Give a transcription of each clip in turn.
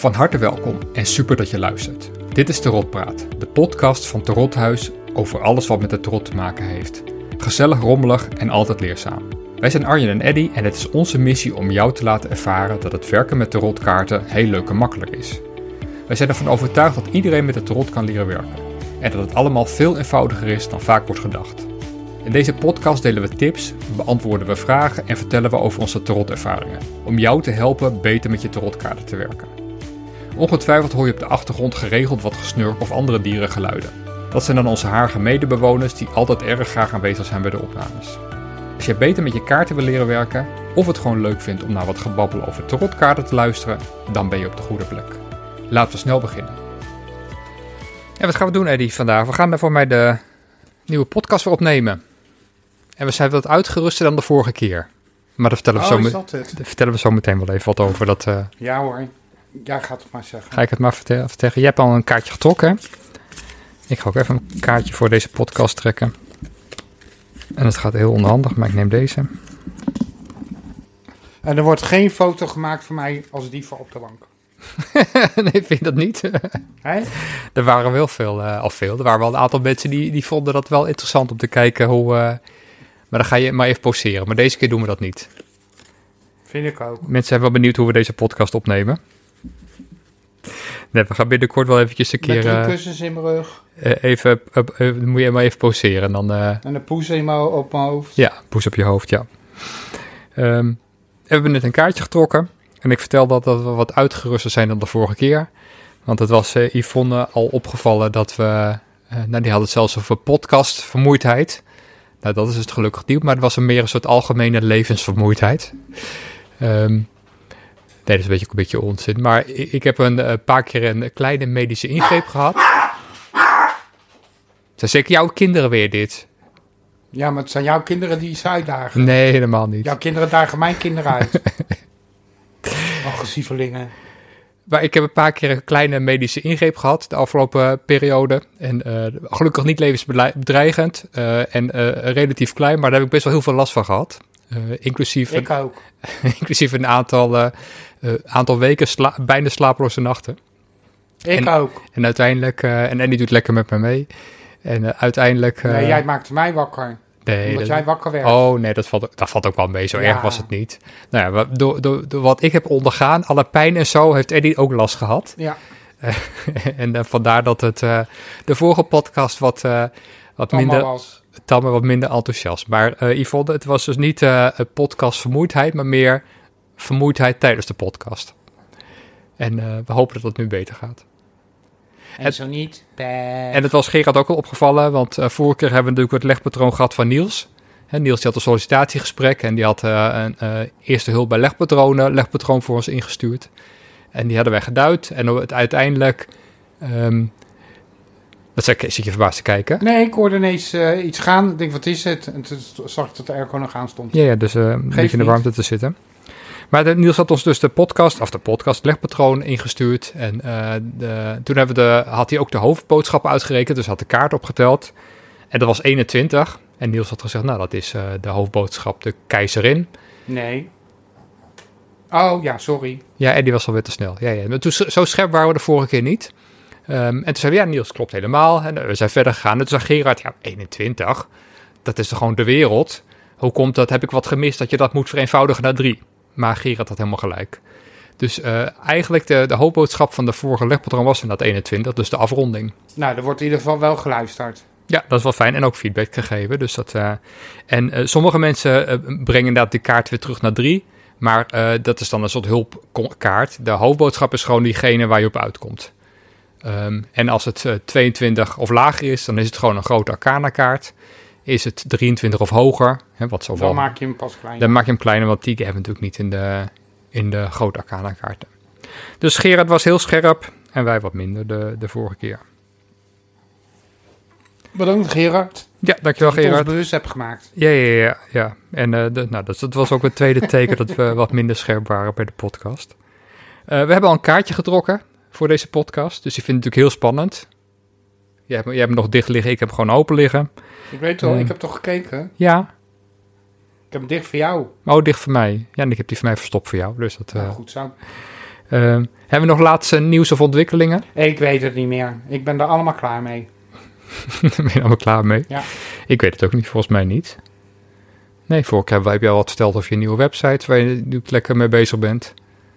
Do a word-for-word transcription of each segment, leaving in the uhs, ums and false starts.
Van harte welkom en super dat je luistert. Dit is Tarotpraat, de podcast van Tarothuis over alles wat met de tarot te maken heeft. Gezellig, rommelig en altijd leerzaam. Wij zijn Arjen en Eddy en het is onze missie om jou te laten ervaren dat het werken met tarotkaarten heel leuk en makkelijk is. Wij zijn ervan overtuigd dat iedereen met de tarot kan leren werken. En dat het allemaal veel eenvoudiger is dan vaak wordt gedacht. In deze podcast delen we tips, beantwoorden we vragen en vertellen we over onze tarotervaringen. Om jou te helpen beter met je tarotkaarten te werken. Ongetwijfeld hoor je op de achtergrond geregeld wat gesnurk of andere dierengeluiden. Dat zijn dan onze harige medebewoners die altijd erg graag aanwezig zijn bij de opnames. Als je beter met je kaarten wil leren werken, of het gewoon leuk vindt om naar wat gebabbel over tarotkaarten te luisteren, dan ben je op de goede plek. Laten we snel beginnen. En wat gaan we doen, Eddy, vandaag? We gaan daar voor mij de nieuwe podcast weer opnemen. En we zijn wat uitgeruster dan de vorige keer. Maar daar vertellen we, oh, zo, me- daar vertellen we zo meteen wel even wat over. Dat, uh... Ja hoor, jij gaat het maar zeggen. Ga ik het maar vertellen. vertellen. Je hebt al een kaartje getrokken, hè? Ik ga ook even een kaartje voor deze podcast trekken. En het gaat heel onhandig, maar ik neem deze. En er wordt geen foto gemaakt van mij als dieven op de bank. Nee, vind je dat niet? Hé? Er waren wel veel, uh, al veel. Er waren wel een aantal mensen die, die vonden dat wel interessant om te kijken hoe... Uh... Maar dan ga je maar even poseren. Maar deze keer doen we dat niet. Vind ik ook. Mensen zijn wel benieuwd hoe we deze podcast opnemen. Nee, we gaan binnenkort wel eventjes een keer... Met drie uh, kussens in mijn rug. Uh, even, uh, uh, moet je maar even poseren. Dan, uh... En een poes in mijn, op mijn hoofd. Ja, poes op je hoofd, ja. Um, we hebben net een kaartje getrokken. En ik vertel dat, dat we wat uitgeruster zijn dan de vorige keer. Want het was uh, Yvonne al opgevallen dat we... Uh, nou, die had het zelfs over podcastvermoeidheid. Nou, dat is het gelukkig niet. Maar het was een meer een soort algemene levensvermoeidheid. Um, Nee, dat is een beetje, een beetje onzin. Maar ik, ik heb een uh, paar keer een kleine medische ingreep gehad. Zijn zeker jouw kinderen weer dit? Ja, maar het zijn jouw kinderen die ze uitdagen. Nee, helemaal niet. Jouw kinderen dagen mijn kinderen uit. Agressievelingen. Maar ik heb een paar keer een kleine medische ingreep gehad de afgelopen periode. En uh, gelukkig niet levensbedreigend uh, en uh, relatief klein, maar daar heb ik best wel heel veel last van gehad. Uh, inclusief, ik een, ook. inclusief een aantal, uh, uh, aantal weken sla- bijna slapeloze nachten. Ik en, ook. En uiteindelijk, uh, en Andy doet lekker met me mee. En uh, uiteindelijk... Uh, nee, jij maakte mij wakker. Nee, omdat dat, jij wakker werd. Oh, nee, dat valt, dat valt ook wel mee. Zo ja. erg was het niet. Nou ja, door, door, door wat ik heb ondergaan, alle pijn en zo, heeft Eddie ook last gehad. Ja. Uh, en uh, vandaar dat het uh, de vorige podcast wat, uh, wat minder... was. Tamme wat minder enthousiast. Maar uh, Yvonne, het was dus niet uh, een podcast vermoeidheid, maar meer vermoeidheid tijdens de podcast. En uh, we hopen dat het nu beter gaat. En het, zo niet. Bad. En het was Gerard ook al opgevallen, want uh, vorige keer hebben we natuurlijk het legpatroon gehad van Niels. He, Niels die had een sollicitatiegesprek en die had uh, een uh, eerste hulp bij legpatronen, legpatroon voor ons ingestuurd. En die hadden wij geduid en het uiteindelijk... Um, Wat zeg, zit je verbaasd te kijken? Nee, ik hoorde ineens uh, iets gaan. Ik denk, wat is het? En toen zag ik dat de airco nog aan stond. Ja, ja dus uh, een beetje in de warmte te zitten. Maar de, Niels had ons dus de podcast, of de podcast legpatroon ingestuurd. En uh, de, toen hebben we de, had hij ook de hoofdboodschappen uitgerekend, dus had de kaart opgeteld. En dat was eenentwintig. En Niels had gezegd, nou dat is uh, de hoofdboodschap, de keizerin. Nee. Oh, ja, sorry. Ja, en die was alweer te snel. Ja, ja. Maar toen, zo scherp waren we de vorige keer niet. Um, en toen zei we, ja, Niels, klopt helemaal. En we zijn verder gegaan. En toen zei Gerard, ja, eenentwintig, dat is toch gewoon de wereld? Hoe komt dat? Heb ik wat gemist dat je dat moet vereenvoudigen naar drie? Maar Gerard had helemaal gelijk. Dus uh, eigenlijk de, de hoofdboodschap van de vorige legpatroon was inderdaad eenentwintig, dus de afronding. Nou, er wordt in ieder geval wel geluisterd. Ja, dat is wel fijn. En ook feedback gegeven. Dus dat, uh, en uh, sommige mensen uh, brengen inderdaad de kaart weer terug naar drie. Maar uh, dat is dan een soort hulpkaart. De hoofdboodschap is gewoon diegene waar je op uitkomt. Um, en als het uh, tweeëntwintig of lager is, dan is het gewoon een grote arcana-kaart. Is het drieëntwintig of hoger, hè, wat zo dan wel, maak je hem pas kleiner. Dan maak je hem kleiner, want die hebben we natuurlijk niet in de, in de grote arcana-kaarten. Dus Gerard was heel scherp en wij wat minder de, de vorige keer. Bedankt, Gerard. Ja, dankjewel, dat je Gerard. ons bewust hebt gemaakt. Ja, ja, ja. ja. En uh, de, nou, dat, dat was ook het tweede teken dat we wat minder scherp waren bij de podcast. Uh, we hebben al een kaartje getrokken voor deze podcast. Dus ik vind het natuurlijk heel spannend. Jij hebt, jij hebt hem nog dicht liggen, ik heb hem gewoon open liggen. Ik weet wel, uh, ik heb toch gekeken? Ja. Ik heb hem dicht voor jou. Oh, dicht voor mij. Ja, en ik heb die voor mij verstopt voor jou. Dus dat, uh, nou, goed zo. hebben we nog laatste nieuws of ontwikkelingen? Ik weet het niet meer. Ik ben er allemaal klaar mee. Ben je allemaal klaar mee? Ja. Ik weet het ook niet, volgens mij niet. Nee, vorige keer heb je al wat verteld over je nieuwe website... waar je nu lekker mee bezig bent.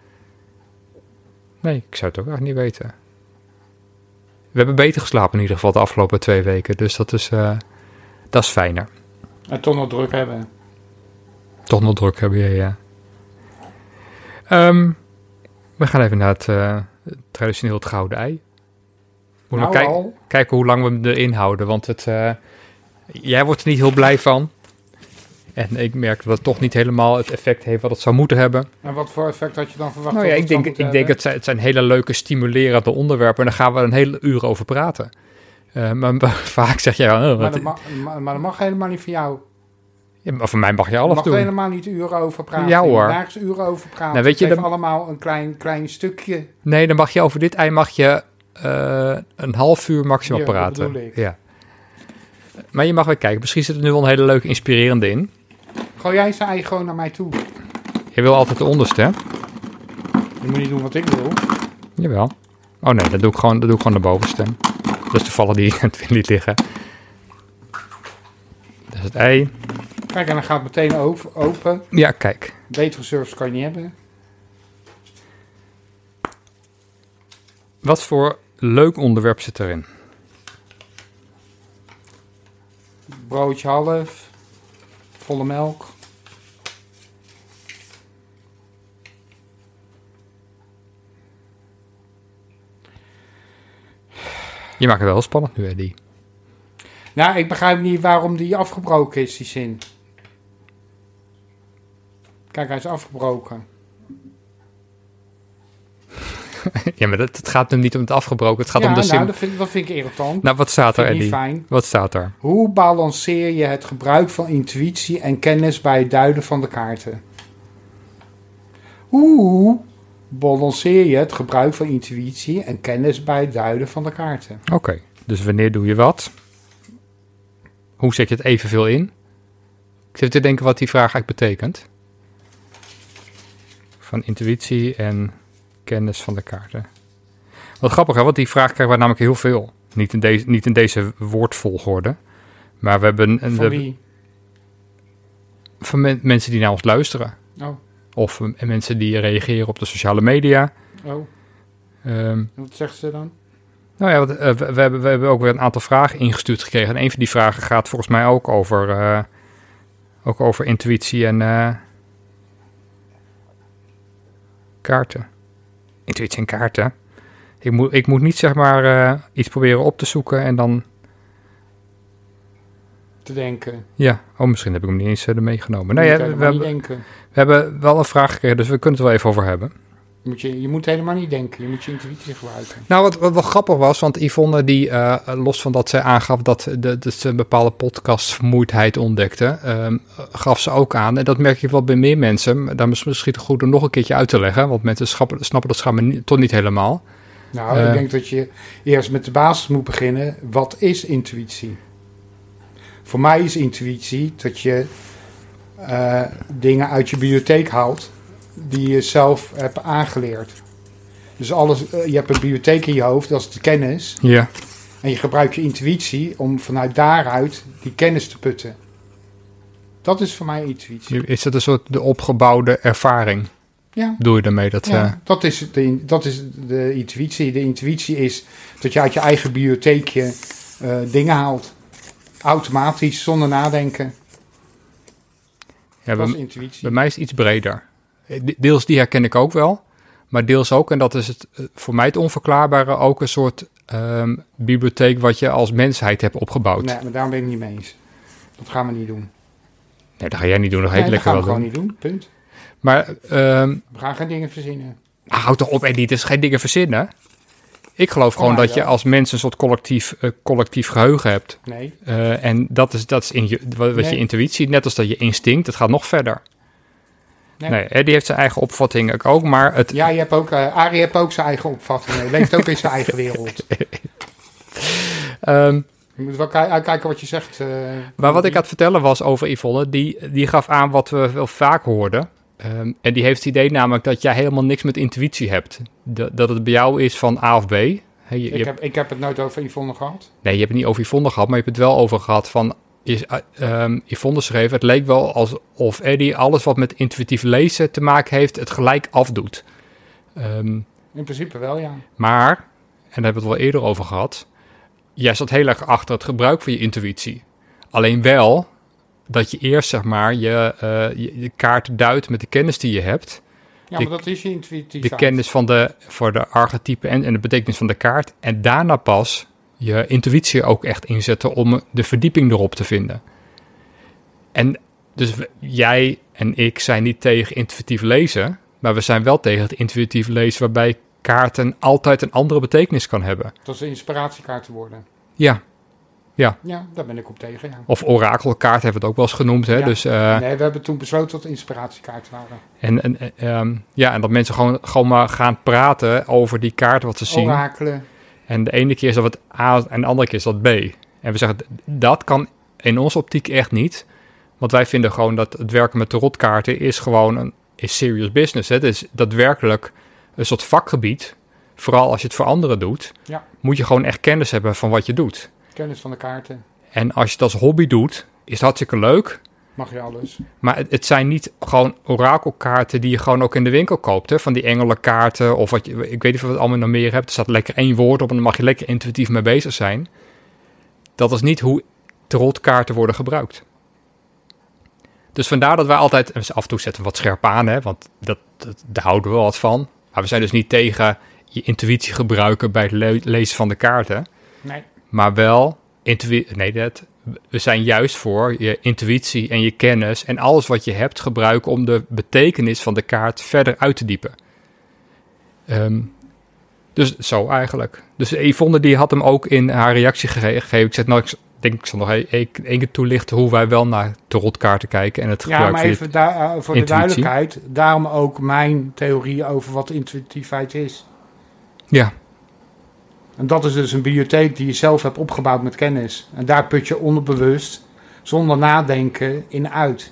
Nee, ik zou het ook echt niet weten. We hebben beter geslapen in ieder geval de afgelopen twee weken. Dus dat is, uh, dat is fijner. En toch nog druk hebben. Toch nog druk hebben, ja. ja. Um, we gaan even naar het uh, traditioneel het gouden ei. Moeten Nou we kijk, kijken hoe lang we hem erin houden. Want het, uh, jij wordt er niet heel blij van. En ik merk dat het toch niet helemaal het effect heeft wat het zou moeten hebben. En wat voor effect had je dan verwacht? Nou ja, ik denk, ik denk het, zijn, het zijn hele leuke, stimulerende onderwerpen. En daar gaan we een hele uur over praten. Uh, maar, maar vaak zeg je... Oh, maar, dat mag, maar, maar dat mag helemaal niet voor jou. Ja, maar voor mij mag je alles mag doen. Mag helemaal niet uren over praten. Ja hoor. Nergens uren over praten. Nou, weet je, het dan... allemaal een klein, klein stukje. Nee, dan mag je over dit ei mag je uh, een half uur maximaal ja, praten. Dat bedoel ik. Ja. Maar je mag weer kijken. Misschien zit er nu wel een hele leuke, inspirerende in. Gooi jij zijn ei gewoon naar mij toe. Je wil altijd de onderste, hè? Je moet niet doen wat ik wil. Jawel. Oh nee, dat doe ik gewoon, dat doe ik gewoon de bovenste. Dat is toevallig die het niet liggen. Dat is het ei. Kijk, en dan gaat het meteen open. Ja, kijk. Betere service kan je niet hebben. Wat voor leuk onderwerp zit erin? Broodje half. Volle melk. Je maakt het wel spannend nu, Eddie. Nou, ik begrijp niet waarom die afgebroken is, die zin. Kijk, hij is afgebroken. Ja, maar het gaat nu niet om het afgebroken. Het gaat ja, om de nou, zin... dat vind, dat vind ik irritant. Nou, wat staat er, Eddie? Niet fijn. Wat staat er? Hoe balanceer je het gebruik van intuïtie en kennis bij het duiden van de kaarten? Hoe balanceer je het gebruik van intuïtie en kennis bij het duiden van de kaarten? Oké, okay, dus wanneer doe je wat? Hoe zet je het evenveel in? Ik zit te denken wat die vraag eigenlijk betekent. Van intuïtie en kennis van de kaarten. Wat grappig, hè? Want die vraag krijgen we namelijk heel veel. Niet in deze, niet in deze woordvolgorde. Maar we hebben... Een, van we, wie? Van men, mensen die naar ons luisteren. Oh. Of uh, mensen die reageren op de sociale media. Oh. Um, Wat zeggen ze dan? Nou ja, we, we, we, hebben, we hebben ook weer een aantal vragen ingestuurd gekregen. En een van die vragen gaat volgens mij ook over, uh, ook over intuïtie en uh, kaarten. Intuïtie en kaarten. Ik moet, ik moet niet zeg maar uh, iets proberen op te zoeken en dan... Te denken. Ja, oh, misschien heb ik hem niet eens uh, meegenomen. Nee, ja, we, we, hebben, denken. we hebben wel een vraag gekregen, dus we kunnen het er wel even over hebben. Je moet, je, je moet helemaal niet denken, je moet je intuïtie gebruiken. Nou, wat, wat wel grappig was, want Yvonne, die uh, los van dat zij aangaf dat, de, dat ze een bepaalde podcastvermoeidheid ontdekte, um, gaf ze ook aan, en dat merk je wel bij meer mensen, daar is misschien goed om nog een keertje uit te leggen, want mensen snappen, snappen dat schijnbaar niet, toch niet helemaal. Nou, uh, ik denk dat je eerst met de basis moet beginnen. Wat is intuïtie? Voor mij is intuïtie dat je uh, dingen uit je bibliotheek haalt die je zelf hebt aangeleerd. Dus alles, uh, je hebt een bibliotheek in je hoofd, dat is de kennis. Ja. En je gebruikt je intuïtie om vanuit daaruit die kennis te putten. Dat is voor mij intuïtie. Is dat een soort de opgebouwde ervaring? Ja. Doe je daarmee dat... Ja, uh... dat is, de, dat is de intuïtie. De intuïtie is dat je uit je eigen bibliotheekje uh, dingen haalt. Automatisch, zonder nadenken. Ja, dat bij, is intuïtie. Bij mij is het iets breder. Deels die herken ik ook wel. Maar deels ook, en dat is het voor mij het onverklaarbare, ook een soort um, bibliotheek wat je als mensheid hebt opgebouwd. Nee, maar daar ben ik niet mee eens. Dat gaan we niet doen. Nee, dat ga jij niet doen. Dat ga nee, ik dat lekker gaan wel we doen. gewoon niet doen, punt. Maar, um, we gaan geen dingen verzinnen. Nou, houd toch op, Eddie. Het is geen dingen verzinnen. Ik geloof gewoon oh, dat ja. je als mens een soort collectief, uh, collectief geheugen hebt. Nee. Uh, en dat is, dat is in je, wat, wat nee. je intuïtie, net als dat je instinct, het gaat nog verder. Nee, nee Eddie heeft zijn eigen opvattingen ook, maar het... Ja, je hebt ook, uh, Arie heeft ook zijn eigen opvattingen. Hij leeft ook in zijn eigen wereld. um, je moet wel uitkijken wat je zegt. Uh, maar wat die... ik aan het vertellen was over Yvonne, die, die gaf aan wat we wel vaak hoorden. Um, en die heeft het idee namelijk dat jij helemaal niks met intuïtie hebt. De, dat het bij jou is van A of B. He, je, ik, je heb, ik heb het nooit over Yvonne gehad. Nee, je hebt het niet over Yvonne gehad, maar je hebt het wel over gehad van... Is, uh, um, Yvonne schreef, het leek wel alsof Eddie alles wat met intuïtief lezen te maken heeft, het gelijk afdoet. Um, In principe wel, ja. Maar, en daar hebben we het wel eerder over gehad, jij zat heel erg achter het gebruik van je intuïtie. Alleen wel dat je eerst, zeg maar, je, uh, je, je kaart duidt met de kennis die je hebt. Ja, de, maar dat is je intuïtie. De kennis van de, voor de archetypen en, en de betekenis van de kaart. En daarna pas je intuïtie ook echt inzetten om de verdieping erop te vinden. En dus jij en ik zijn niet tegen intuïtief lezen, maar we zijn wel tegen het intuïtief lezen waarbij kaarten altijd een andere betekenis kan hebben. Dat is een inspiratiekaart te worden. Ja. Ja. Ja, daar ben ik op tegen, ja. Of orakelkaart hebben we het ook wel eens genoemd. Hè? Ja. Dus, uh, nee, we hebben toen besloten dat het inspiratiekaarten waren. En, en, um, ja, en dat mensen gewoon, gewoon maar gaan praten over die kaarten wat ze zien. Orakelen. En de ene keer is dat wat A en de andere keer is dat B. En we zeggen, dat kan in onze optiek echt niet. Want wij vinden gewoon dat het werken met tarotkaarten is gewoon een is serious business. Hè? Het is daadwerkelijk een soort vakgebied. Vooral als je het voor anderen doet. Ja. Moet je gewoon echt kennis hebben van wat je doet. Kennis van de kaarten. En als je het als hobby doet, is het hartstikke leuk. Mag je alles. Maar het, het zijn niet gewoon orakelkaarten die je gewoon ook in de winkel koopt. Hè? Van die engelenkaarten of wat je, ik weet niet of je het allemaal nog meer hebt. Er staat lekker één woord op en dan mag je lekker intuïtief mee bezig zijn. Dat is niet hoe tarotkaarten worden gebruikt. Dus vandaar dat wij altijd, en af en toe zetten we wat scherp aan, hè? Want dat, dat, daar houden we wel wat van. Maar we zijn dus niet tegen je intuïtie gebruiken bij het le- lezen van de kaarten. Nee. Maar wel, intuï- nee, dat, we zijn juist voor je intuïtie en je kennis en alles wat je hebt gebruiken om de betekenis van de kaart verder uit te diepen. Um, dus zo eigenlijk. Dus Yvonne die had hem ook in haar reactie gegeven. Ik zeg, nou, ik denk ik zal nog één keer toelichten hoe wij wel naar tarotkaarten kijken en het gebruik Ja, maar even da- uh, voor de intuïtie. duidelijkheid, daarom ook mijn theorie over wat intuïtiviteit is. Ja. En dat is dus een bibliotheek die je zelf hebt opgebouwd met kennis. En daar put je onderbewust, zonder nadenken, in uit.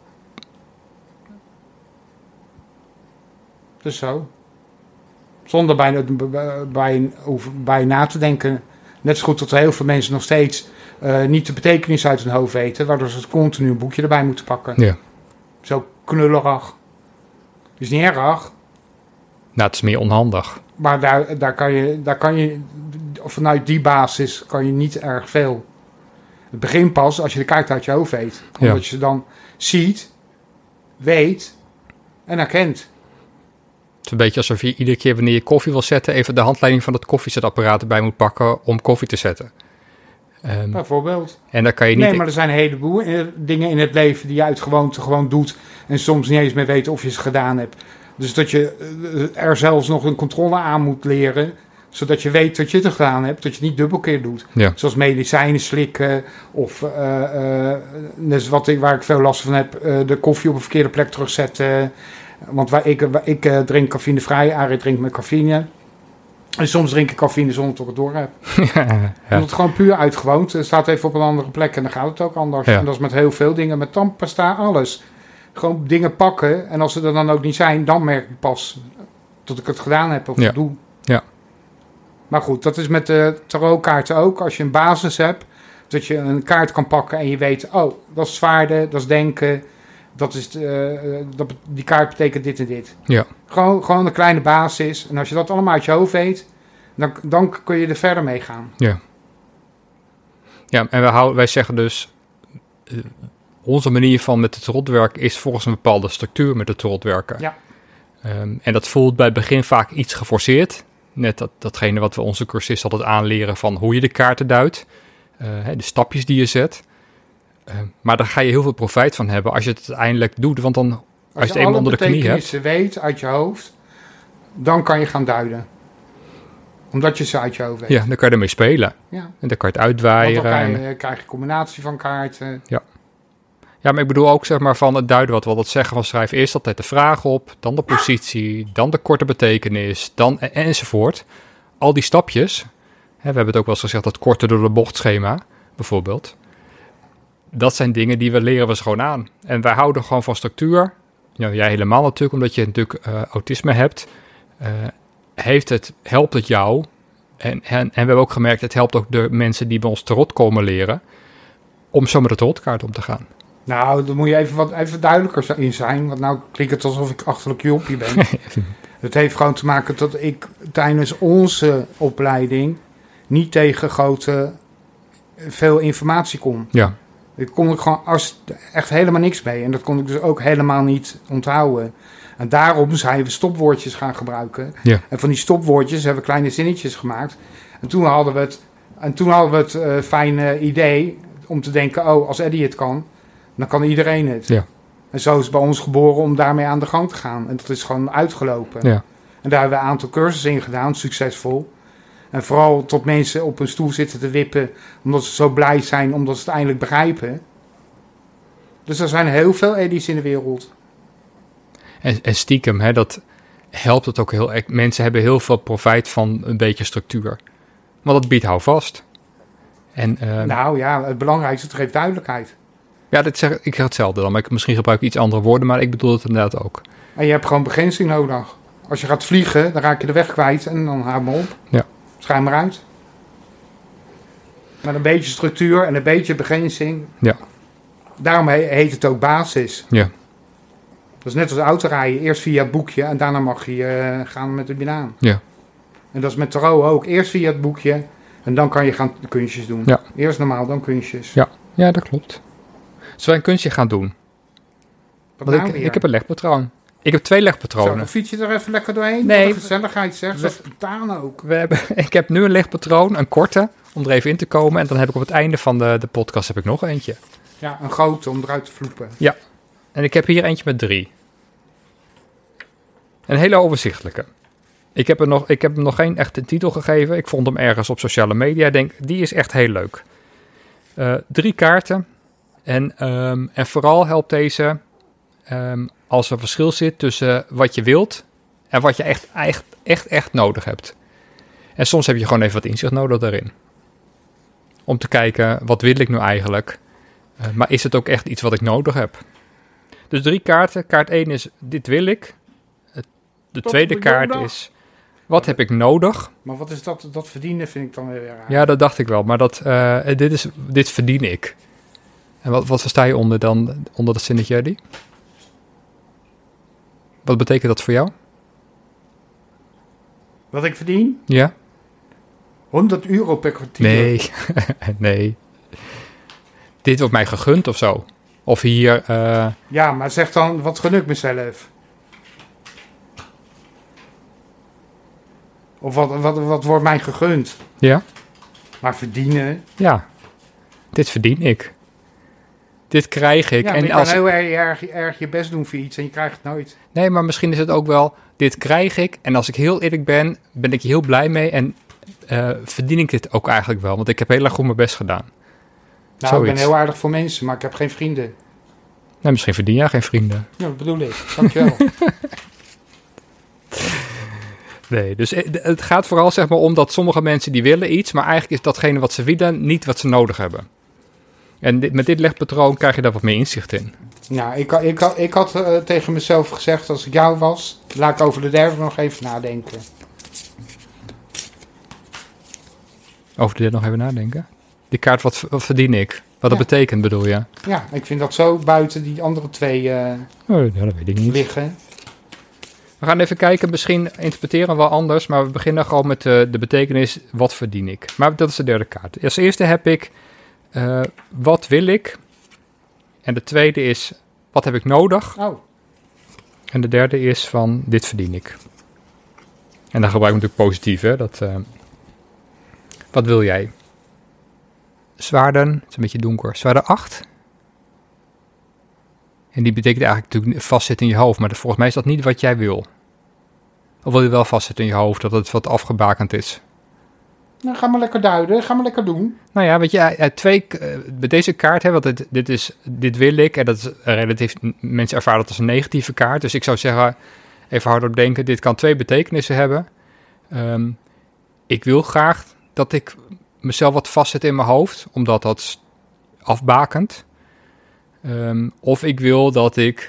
Dus zo. Zonder bij, bij, bij na te denken. Net zo goed dat heel veel mensen nog steeds uh, niet de betekenis uit hun hoofd weten. Waardoor ze continu een boekje erbij moeten pakken. Ja. Zo knullerig. Is niet erg. Nou, het is meer onhandig. Maar daar, daar, kan je, daar kan je, vanuit die basis kan je niet erg veel. Het begint pas als je de kaart uit je hoofd weet. Omdat ja. je ze dan ziet, weet en herkent. Het is een beetje alsof je iedere keer wanneer je koffie wil zetten, even de handleiding van het koffiezetapparaat erbij moet pakken om koffie te zetten. Um, Bijvoorbeeld. En dan kan je niet... Nee, maar er zijn een heleboel dingen in het leven die je uit gewoonte gewoon doet en soms niet eens meer weet of je ze gedaan hebt. Dus dat je er zelfs nog een controle aan moet leren, zodat je weet dat je het gedaan hebt, dat je het niet dubbel keer doet. Ja. Zoals medicijnen slikken of uh, uh, net wat ik, waar ik veel last van heb, uh, de koffie op een verkeerde plek terugzetten. Want waar ik, waar ik uh, drink cafeïnevrij, Arie drinkt met cafeïne. En soms drink ik cafeïne zonder dat ik het door heb. Ja, ja. Omdat het gewoon puur uitgewoond. Het staat even op een andere plek en dan gaat het ook anders. Ja. En dat is met heel veel dingen, met tandpasta, alles. Gewoon dingen pakken en als ze er dan ook niet zijn, dan merk ik pas dat ik het gedaan heb of ja. het doe. Ja. Maar goed, dat is met de tarotkaarten ook. Als je een basis hebt, dat je een kaart kan pakken en je weet, oh, dat is zwaarden, dat is denken, dat is de, uh, dat, die kaart betekent dit en dit. Ja. Gewoon, gewoon een kleine basis. En als je dat allemaal uit je hoofd weet, dan, dan kun je er verder mee gaan. Ja. Ja, en wij, houden, wij zeggen dus, uh, onze manier van met het tarotwerken is volgens een bepaalde structuur met het tarotwerken. Ja. Um, en dat voelt bij het begin vaak iets geforceerd. Net dat, datgene wat we onze cursisten altijd aanleren van hoe je de kaarten duidt. Uh, de stapjes die je zet. Uh, maar daar ga je heel veel profijt van hebben als je het uiteindelijk doet. Want dan, als, als je het eenmaal onder de knie hebt. Als je alle betekenissen weet uit je hoofd, dan kan je gaan duiden. Omdat je ze uit je hoofd weet. Ja, dan kan je ermee spelen. Ja. En dan kan je het uitwaaien. Want dan krijg je, en... krijg je een combinatie van kaarten. Ja. Ja, maar ik bedoel ook zeg maar van het duiden wat we altijd zeggen van schrijf eerst altijd de vraag op, dan de positie, dan de korte betekenis, dan en, enzovoort. Al die stapjes, hè, we hebben het ook wel eens gezegd, dat korte door de bocht schema, bijvoorbeeld. Dat zijn dingen die we leren we gewoon aan. En wij houden gewoon van structuur. ja, jij helemaal natuurlijk, omdat je natuurlijk uh, autisme hebt, uh, heeft het, helpt het jou. En, en, en we hebben ook gemerkt, het helpt ook de mensen die bij ons tarot komen leren, om zo met de tarotkaart om te gaan. Nou, dan moet je even wat even duidelijker in zijn, want nou klinkt het alsof ik achterlijk jompie ben. Het heeft gewoon te maken dat ik tijdens onze opleiding niet tegen grote, veel informatie kom. Ja. Daar kon ik gewoon als, echt helemaal niks mee. En dat kon ik dus ook helemaal niet onthouden. En daarom zijn we stopwoordjes gaan gebruiken. Ja. En van die stopwoordjes hebben we kleine zinnetjes gemaakt. En toen hadden we het, en toen hadden we het uh, fijne idee om te denken, oh, als Eddie het kan, dan kan iedereen het. Ja. En zo is het bij ons geboren om daarmee aan de gang te gaan. En dat is gewoon uitgelopen. Ja. En daar hebben we een aantal cursussen in gedaan, succesvol. En vooral tot mensen op een stoel zitten te wippen, omdat ze zo blij zijn, omdat ze het eindelijk begrijpen. Dus er zijn heel veel Eddies in de wereld. En, en stiekem, hè, dat helpt het ook heel erg. Mensen hebben heel veel profijt van een beetje structuur. Want dat biedt houvast. En, uh, nou ja, het belangrijkste, het geeft duidelijkheid. Ja, dit zeg, ik zeg hetzelfde dan, maar ik, misschien gebruik ik iets andere woorden, maar ik bedoel het inderdaad ook. En je hebt gewoon begrenzing nodig. Als je gaat vliegen, dan raak je de weg kwijt en dan haal me op. Ja. Schijn maar uit. Met een beetje structuur en een beetje begrenzing. Ja. Daarom heet het ook basis. Ja. Dat is net als autorijden. Eerst via het boekje en daarna mag je uh, gaan met de banaan. Ja. En dat is met tarot ook. Eerst via het boekje en dan kan je gaan kunstjes doen. Ja. Eerst normaal, dan kunstjes. Ja, ja dat klopt. Zullen wij een kunstje gaan doen? Wat Want nou ik, weer? ik heb een legpatroon. Ik heb twee legpatronen. Zo, dan fiets je er even lekker doorheen. Nee. Wat een gezelligheid zeg. Zo spontaan ook. We hebben, ik heb nu een legpatroon, een korte, om er even in te komen. En dan heb ik op het einde van de, de podcast heb ik nog eentje. Ja, een grote om eruit te vloepen. Ja. En ik heb hier eentje met drie. Een hele overzichtelijke. Ik heb, er nog, ik heb hem nog geen echte titel gegeven. Ik vond hem ergens op sociale media. Ik denk, die is echt heel leuk. Uh, drie kaarten. En, um, en vooral helpt deze um, als er verschil zit tussen wat je wilt en wat je echt, echt, echt, echt nodig hebt. En soms heb je gewoon even wat inzicht nodig daarin. Om te kijken, wat wil ik nu eigenlijk? Uh, maar is het ook echt iets wat ik nodig heb? Dus drie kaarten. Kaart één is, dit wil ik. De tweede kaart is, wat heb ik nodig? Maar wat is dat? Dat verdienen vind ik dan weer raar. Ja, dat dacht ik wel. Maar dat, uh, dit, is, dit verdien ik. En wat, wat versta je onder dan, onder dat zinnetje, Eddie? Wat betekent dat voor jou? Wat ik verdien? Ja? honderd euro per kwartier. Nee, nee. Dit wordt mij gegund of zo. Of hier... Uh... Ja, maar zeg dan, wat gun ik mezelf? Of wat, wat, wat wordt mij gegund? Ja? Maar verdienen? Ja. Dit verdien ik. Dit krijg ik. Ja, en je als... kan heel erg, erg, erg je best doen voor iets en je krijgt het nooit. Nee, maar misschien is het ook wel, dit krijg ik. En als ik heel eerlijk ben, ben ik hier heel blij mee. En uh, verdien ik dit ook eigenlijk wel. Want ik heb heel erg goed mijn best gedaan. Nou, Zoiets. ik ben heel aardig voor mensen, maar ik heb geen vrienden. Nou, misschien verdien jij geen vrienden. Ja, dat bedoel ik. Dankjewel. Nee, dus het gaat vooral zeg maar om dat sommige mensen die willen iets, maar eigenlijk is datgene wat ze willen niet wat ze nodig hebben. En dit, met dit legpatroon krijg je daar wat meer inzicht in. Nou, ik, ik, ik had uh, tegen mezelf gezegd, als ik jou was, laat ik over de derde nog even nadenken. Over dit nog even nadenken? Die kaart, wat, wat verdien ik? Wat Ja. dat betekent, bedoel je? Ja, ik vind dat zo buiten die andere twee uh, Oh, ja, dat weet ik niet. liggen. We gaan even kijken, misschien interpreteren we wel anders, maar we beginnen gewoon met de, de betekenis, wat verdien ik? Maar dat is de derde kaart. Als eerste heb ik, uh, wat wil ik? En de tweede is, wat heb ik nodig? Oh, En de derde is van, dit verdien ik. En dan gebruik ik natuurlijk positief, hè. Dat, uh, wat wil jij? Zwaarden, het is een beetje donker, zwaarden acht. En die betekent eigenlijk natuurlijk vastzitten in je hoofd. Maar volgens mij is dat niet wat jij wil. Of wil je wel vastzitten in je hoofd, dat het wat afgebakend is? nou ga maar lekker duiden, ga maar lekker doen. Nou ja, weet je, uit twee, uh, bij deze kaart, hè, want dit, dit, is, dit wil ik. En dat is relatief, mensen ervaren dat als een negatieve kaart. Dus ik zou zeggen, even hardop denken, dit kan twee betekenissen hebben. Um, ik wil graag dat ik mezelf wat vastzet in mijn hoofd, omdat dat afbakent. Um, of ik wil dat ik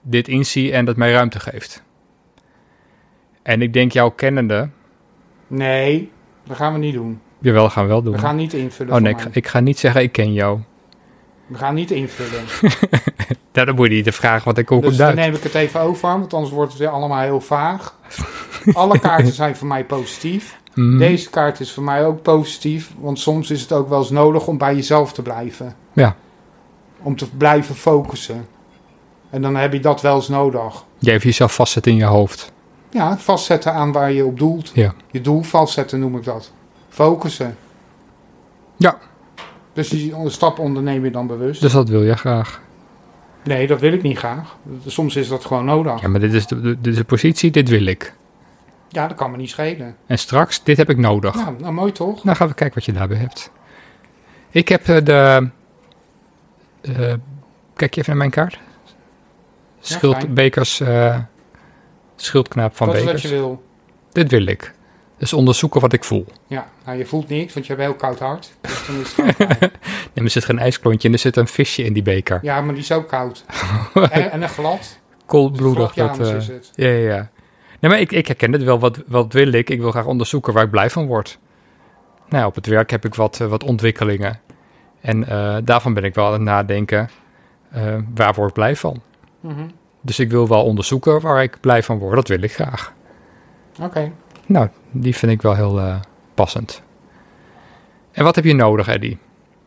dit inzie en dat mij ruimte geeft. En ik denk jouw kennende... Nee, dat gaan we niet doen. Jawel, gaan we wel doen. We gaan niet invullen. Oh nee, ik, ik ga niet zeggen ik ken jou. We gaan niet invullen. Nou, dan moet je niet de vraag wat ik ook Dus op dan duid. neem ik het even over, want anders wordt het weer allemaal heel vaag. Alle kaarten zijn voor mij positief. Mm. Deze kaart is voor mij ook positief, want soms is het ook wel eens nodig om bij jezelf te blijven. Ja. Om te blijven focussen. En dan heb je dat wel eens nodig. Je even jezelf vastzetten in je hoofd. Ja, vastzetten aan waar je op doelt. Ja. Je doel vastzetten noem ik dat. Focussen. Ja. Dus die stap onderneem je dan bewust. Dus dat wil je graag. Nee, dat wil ik niet graag. Soms is dat gewoon nodig. Ja, maar dit is de, dit is de positie, dit wil ik. Ja, dat kan me niet schelen. En straks, dit heb ik nodig. Ja, nou mooi toch? Nou, gaan we kijken wat je daarbij hebt. Ik heb uh, de... Uh, kijk je even naar mijn kaart. Schildbekers... Uh, schildknaap van dat Bekers. Dat is wat je wil. Dit wil ik. Dus onderzoeken wat ik voel. Ja, nou je voelt niks, want je hebt een heel koud hart. Dus dan is het nee, maar er zit geen ijsklontje en er zit een visje in die beker. Ja, maar die is ook koud. en, en een glad. Koolbloedig. Dat uh, is het. Ja, ja, ja. Nee, maar ik, ik herken het wel. Wat, wat wil ik? Ik wil graag onderzoeken waar ik blij van word. Nou, op het werk heb ik wat, uh, wat ontwikkelingen. En uh, daarvan ben ik wel aan het nadenken. Uh, waar word ik blij van? Mm-hmm. Dus ik wil wel onderzoeken waar ik blij van word. Dat wil ik graag. Oké. Okay. Nou, die vind ik wel heel uh, passend. En wat heb je nodig, Eddie?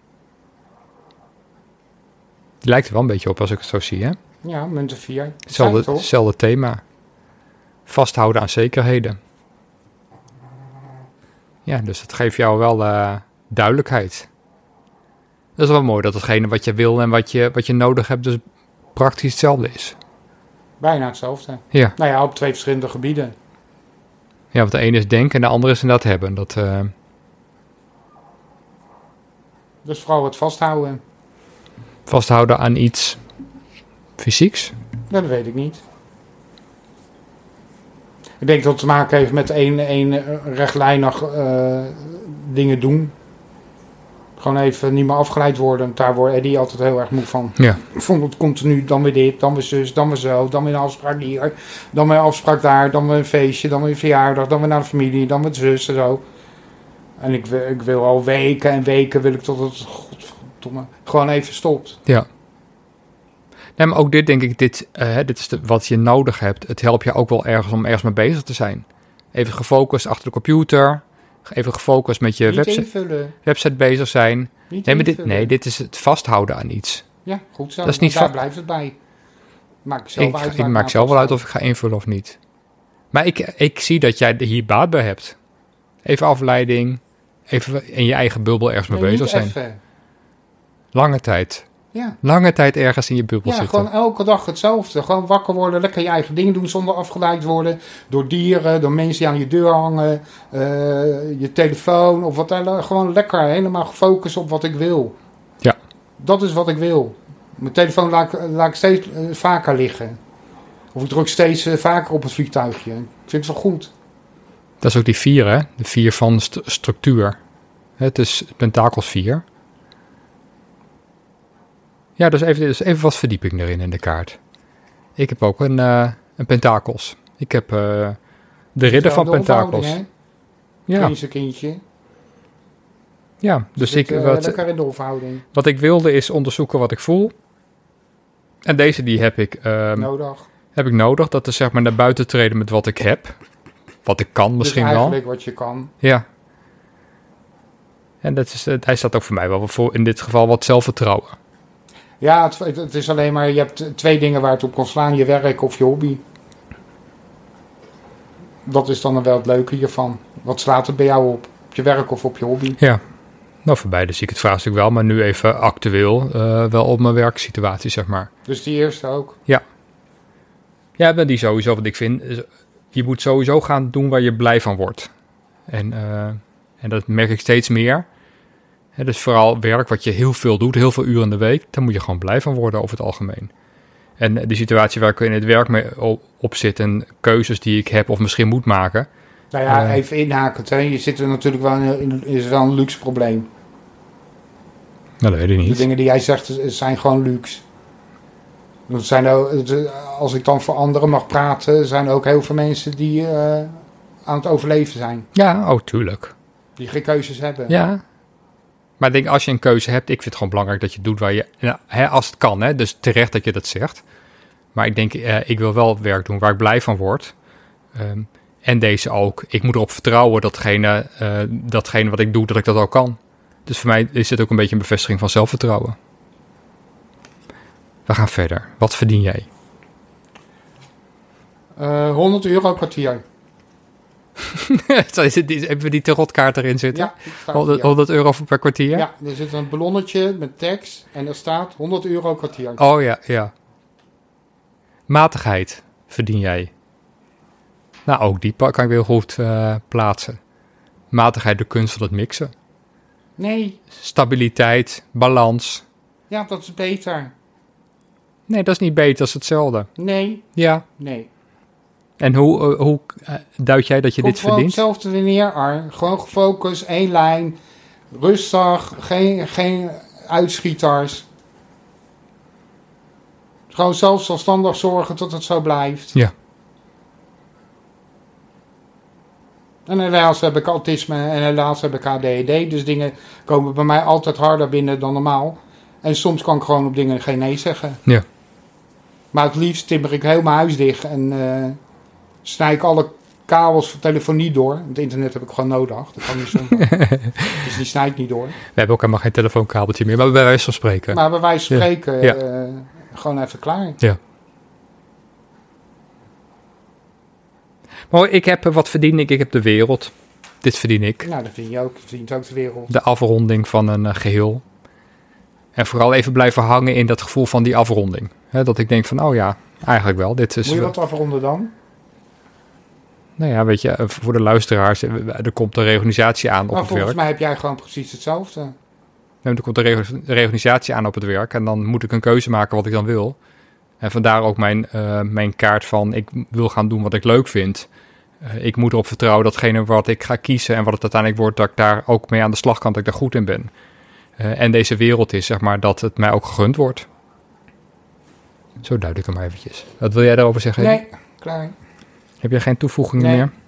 Die lijkt er wel een beetje op als ik het zo zie, hè? Ja, munten vier. Hetzelfde, hetzelfde thema. Vasthouden aan zekerheden. Ja, dus dat geeft jou wel uh, duidelijkheid. Dat is wel mooi, dat hetgene wat je wil en wat je, wat je nodig hebt dus praktisch hetzelfde is. Bijna hetzelfde. Ja. Nou ja, op twee verschillende gebieden. Ja, want de ene is denken en de andere is inderdaad hebben. Dat, uh... Dus vooral het vasthouden. Vasthouden aan iets fysieks? Dat weet ik niet. Ik denk dat het te maken heeft met één, één rechtlijnig uh, dingen doen. Gewoon even niet meer afgeleid worden. Daar wordt Eddie altijd heel erg moe van. Ja. Ik vond het continu, dan weer dit, dan weer zus, dan weer zo. Dan weer een afspraak hier, dan weer een afspraak daar. Dan weer een feestje, dan weer een verjaardag. Dan weer naar de familie, dan weer zus en zo. En ik, ik wil al weken en weken wil ik tot het godverdomme, gewoon even stopt. Ja. Nee, maar ook dit denk ik, dit, uh, dit is de, wat je nodig hebt. Het helpt je ook wel ergens om ergens mee bezig te zijn. Even gefocust achter de computer. Even gefocust met je website, website bezig zijn. Niet nee, maar dit, nee, dit is het vasthouden aan iets. Ja, goed zo. Dat is niet daar va- blijft het bij. Maak zelf ik uit ik maak zelf wel uit of ik ga invullen of niet. Maar ik, ik zie dat jij er hier baat bij hebt. Even afleiding. Even in je eigen bubbel ergens mee nee, bezig zijn. Even. Lange tijd. Ja. Lange tijd ergens in je bubbel ja, zitten. gewoon elke dag hetzelfde. Gewoon wakker worden, lekker je eigen dingen doen zonder afgeleid worden. Door dieren, door mensen die aan je deur hangen. Uh, je telefoon of wat dan. Gewoon lekker helemaal gefocust op wat ik wil. Ja. Dat is wat ik wil. Mijn telefoon laat, laat ik steeds uh, vaker liggen. Of ik druk steeds uh, vaker op het vliegtuigje. Ik vind het wel goed. Dat is ook die vier, hè? De vier van st- structuur. Het is pentakels vier. Ja, dus even, dus even wat verdieping erin in de kaart. Ik heb ook een, uh, een pentakels. Ik heb uh, de ridder van pentakels. Ja. Deze kindje. Ja, dus zit, ik, uh, wat, lekker in de hofhouding. Wat ik wilde is onderzoeken wat ik voel. En deze die heb ik, um, nodig. heb ik nodig. Dat is zeg maar naar buiten treden met wat ik heb. Wat ik kan misschien dus eigenlijk wel. Wat je kan. Ja. En dat is, hij staat ook voor mij wel voor in dit geval wat zelfvertrouwen. Ja, het, het is alleen maar, je hebt twee dingen waar het op kan slaan. Je werk of je hobby. Dat is dan wel het leuke hiervan. Wat slaat het bij jou op? Op je werk of op je hobby? Ja, nou voor beide zie ik het vraagstuk wel. Maar nu even actueel uh, wel op mijn werksituatie, zeg maar. Dus die eerste ook? Ja. Ja, maar die sowieso, wat ik vind. Je moet sowieso gaan doen waar je blij van wordt. En, uh, en dat merk ik steeds meer. He, dus vooral werk wat je heel veel doet, heel veel uren in de week, daar moet je gewoon blij van worden over het algemeen. En de situatie waar ik in het werk mee op zit en keuzes die ik heb of misschien moet maken. Nou ja, uh, even inhakend. Hè. Je zit er natuurlijk wel in, is wel een luxe probleem. Nou, dat weet ik niet. De dingen die jij zegt zijn gewoon luxe. Er zijn ook, als ik dan voor anderen mag praten, zijn er ook heel veel mensen die uh, aan het overleven zijn. Ja, oh, tuurlijk. Die geen keuzes hebben. Ja. Maar ik denk, als je een keuze hebt, ik vind het gewoon belangrijk dat je doet waar je, nou, hè, als het kan, hè, dus terecht dat je dat zegt. Maar ik denk, uh, ik wil wel werk doen waar ik blij van word. Um, en deze ook. Ik moet erop vertrouwen datgene, uh, datgene wat ik doe, dat ik dat ook kan. Dus voor mij is het ook een beetje een bevestiging van zelfvertrouwen. We gaan verder. Wat verdien jij? Uh, honderd euro kwartier. Hebben we die tarotkaart erin zitten? Ja, die staat honderd, hier. honderd euro per kwartier? Ja, er zit een ballonnetje met tekst en er staat honderd euro kwartier. Oh ja, ja. Matigheid verdien jij. Nou, ook die kan ik weer goed uh, plaatsen. Matigheid, de kunst van het mixen. Nee. Stabiliteit, balans. Ja, dat is beter. Nee, dat is niet beter, dat is hetzelfde. Nee. Ja. Nee. En hoe, uh, hoe uh, duid jij dat je Komt dit verdient? Gewoon hetzelfde neer, Ar. Gewoon gefocust, één lijn. Rustig, geen, geen uitschieters. Gewoon zelf zelfstandig zorgen tot het zo blijft. Ja. En helaas heb ik autisme en helaas heb ik A D H D. Dus dingen komen bij mij altijd harder binnen dan normaal. En soms kan ik gewoon op dingen geen nee zeggen. Ja. Maar het liefst timmer ik heel mijn huis dicht en uh, snij ik alle kabels van telefonie door. Het internet heb ik gewoon nodig. Dat kan niet zonder. Dus die snij ik niet door. We hebben ook helemaal geen telefoonkabeltje meer, maar bij wijze van spreken. Maar bij wijze van spreken, ja. uh, gewoon even klaar. Ja. Maar ik heb, wat verdien ik? Ik heb de wereld. Dit verdien ik. Nou, dat vind je ook. Je verdient ook de wereld. De afronding van een uh, geheel. En vooral even blijven hangen in dat gevoel van die afronding. He, dat ik denk van, oh ja, eigenlijk wel. Dit is Moet je wat afronden dan? Nou ja, weet je, voor de luisteraars, er komt een reorganisatie aan op maar het werk. Volgens mij heb jij gewoon precies hetzelfde. Nee, er komt een re- reorganisatie aan op het werk en dan moet ik een keuze maken wat ik dan wil. En vandaar ook mijn, uh, mijn kaart van, ik wil gaan doen wat ik leuk vind. Uh, ik moet erop vertrouwen datgene wat ik ga kiezen en wat het uiteindelijk wordt, dat ik daar ook mee aan de slag kan, dat ik daar goed in ben. Uh, en deze wereld is, zeg maar, dat het mij ook gegund wordt. Zo duid ik hem maar eventjes. Wat wil jij daarover zeggen? Nee, klaar. Heb je geen toevoegingen nee. meer?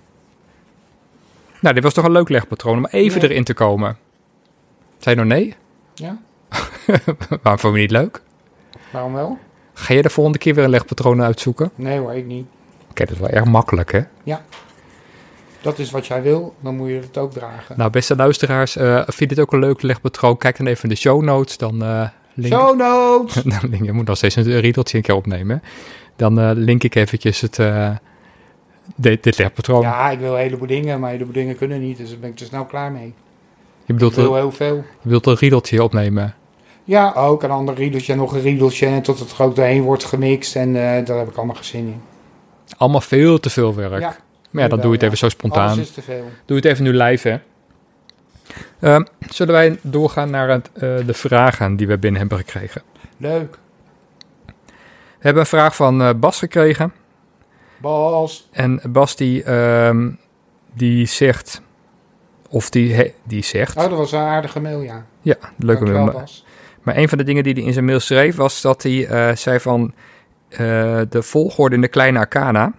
Nou, dit was toch een leuk legpatroon om even nee. erin te komen. Zei je nou nee? Ja. Waarom vond je niet leuk? Waarom wel? Ga je de volgende keer weer een legpatroon uitzoeken? Nee hoor, ik niet. Kijk, dat is wel erg makkelijk, hè? Ja. Dat is wat jij wil, dan moet je het ook dragen. Nou, beste luisteraars, uh, vind je dit ook een leuk legpatroon? Kijk dan even in de show notes. Dan, uh, link... Show notes! dan link... Je moet nog steeds een riedeltje een keer opnemen. Dan uh, link ik eventjes het, uh, dit, dit legpatroon. Ja, ik wil een heleboel dingen, maar een heleboel dingen kunnen niet. Dus daar ben ik er snel klaar mee. Je bedoelt, ik wil een, heel veel. Je bedoelt een riedeltje opnemen? Ja, ook een ander riedeltje en nog een riedeltje. En tot het er ook doorheen wordt gemixt. En uh, daar heb ik allemaal geen zin in. Allemaal veel te veel werk. Ja. Maar ja, dan doe je het ja. even zo spontaan. Alles is te veel. Doe het even nu live, hè. Uh, zullen wij doorgaan naar het, uh, de vragen die we binnen hebben gekregen? Leuk. We hebben een vraag van uh, Bas gekregen. Bas. En Bas die, uh, die zegt... Of die, he, die zegt... Oh, dat was een aardige mail, ja. Ja, leuke mail. Maar, Bas. maar een van de dingen die hij in zijn mail schreef... was dat hij uh, zei van... Uh, de volgorde in de kleine arcana...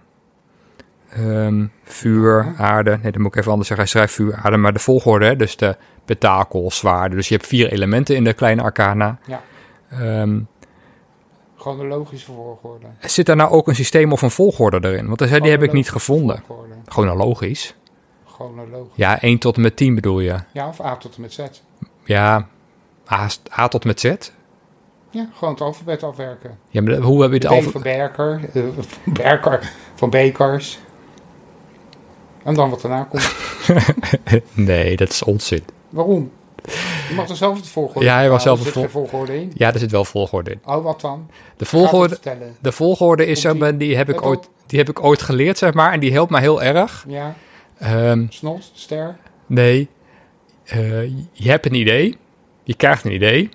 Um, vuur, aarde... Nee, dat moet ik even anders zeggen. Hij schrijft vuur, aarde, maar de volgorde... Dus de pentakel, zwaarden. Dus je hebt vier elementen in de kleine arcana. Ja. Um, Gewoon een logische volgorde. Zit daar nou ook een systeem of een volgorde erin? Want hij zei, die heb ik niet gevonden. Volgorde. Chronologisch. Chronologisch. Ja, één tot en met tien bedoel je? Ja, of A tot en met Z. Ja, A, A tot met Z? Ja, gewoon het alfabet afwerken. Ja, maar hoe heb je het alfabet? Van Berker, uh, van Berker, van Bekers. En dan wat daarna komt. Nee, dat is onzin. Waarom? Je mag er zelf het volgorde. Ja, hij was zelf het vol... volgorde in. Ja, er zit wel volgorde in. Oh, wat dan? De volgorde, de volgorde is, zeg maar, die heb ik ooit, die heb ik ooit geleerd, zeg maar, en die helpt mij heel erg. Ja. Um, Snot, ster. Nee. Uh, je hebt een idee. Je krijgt een idee.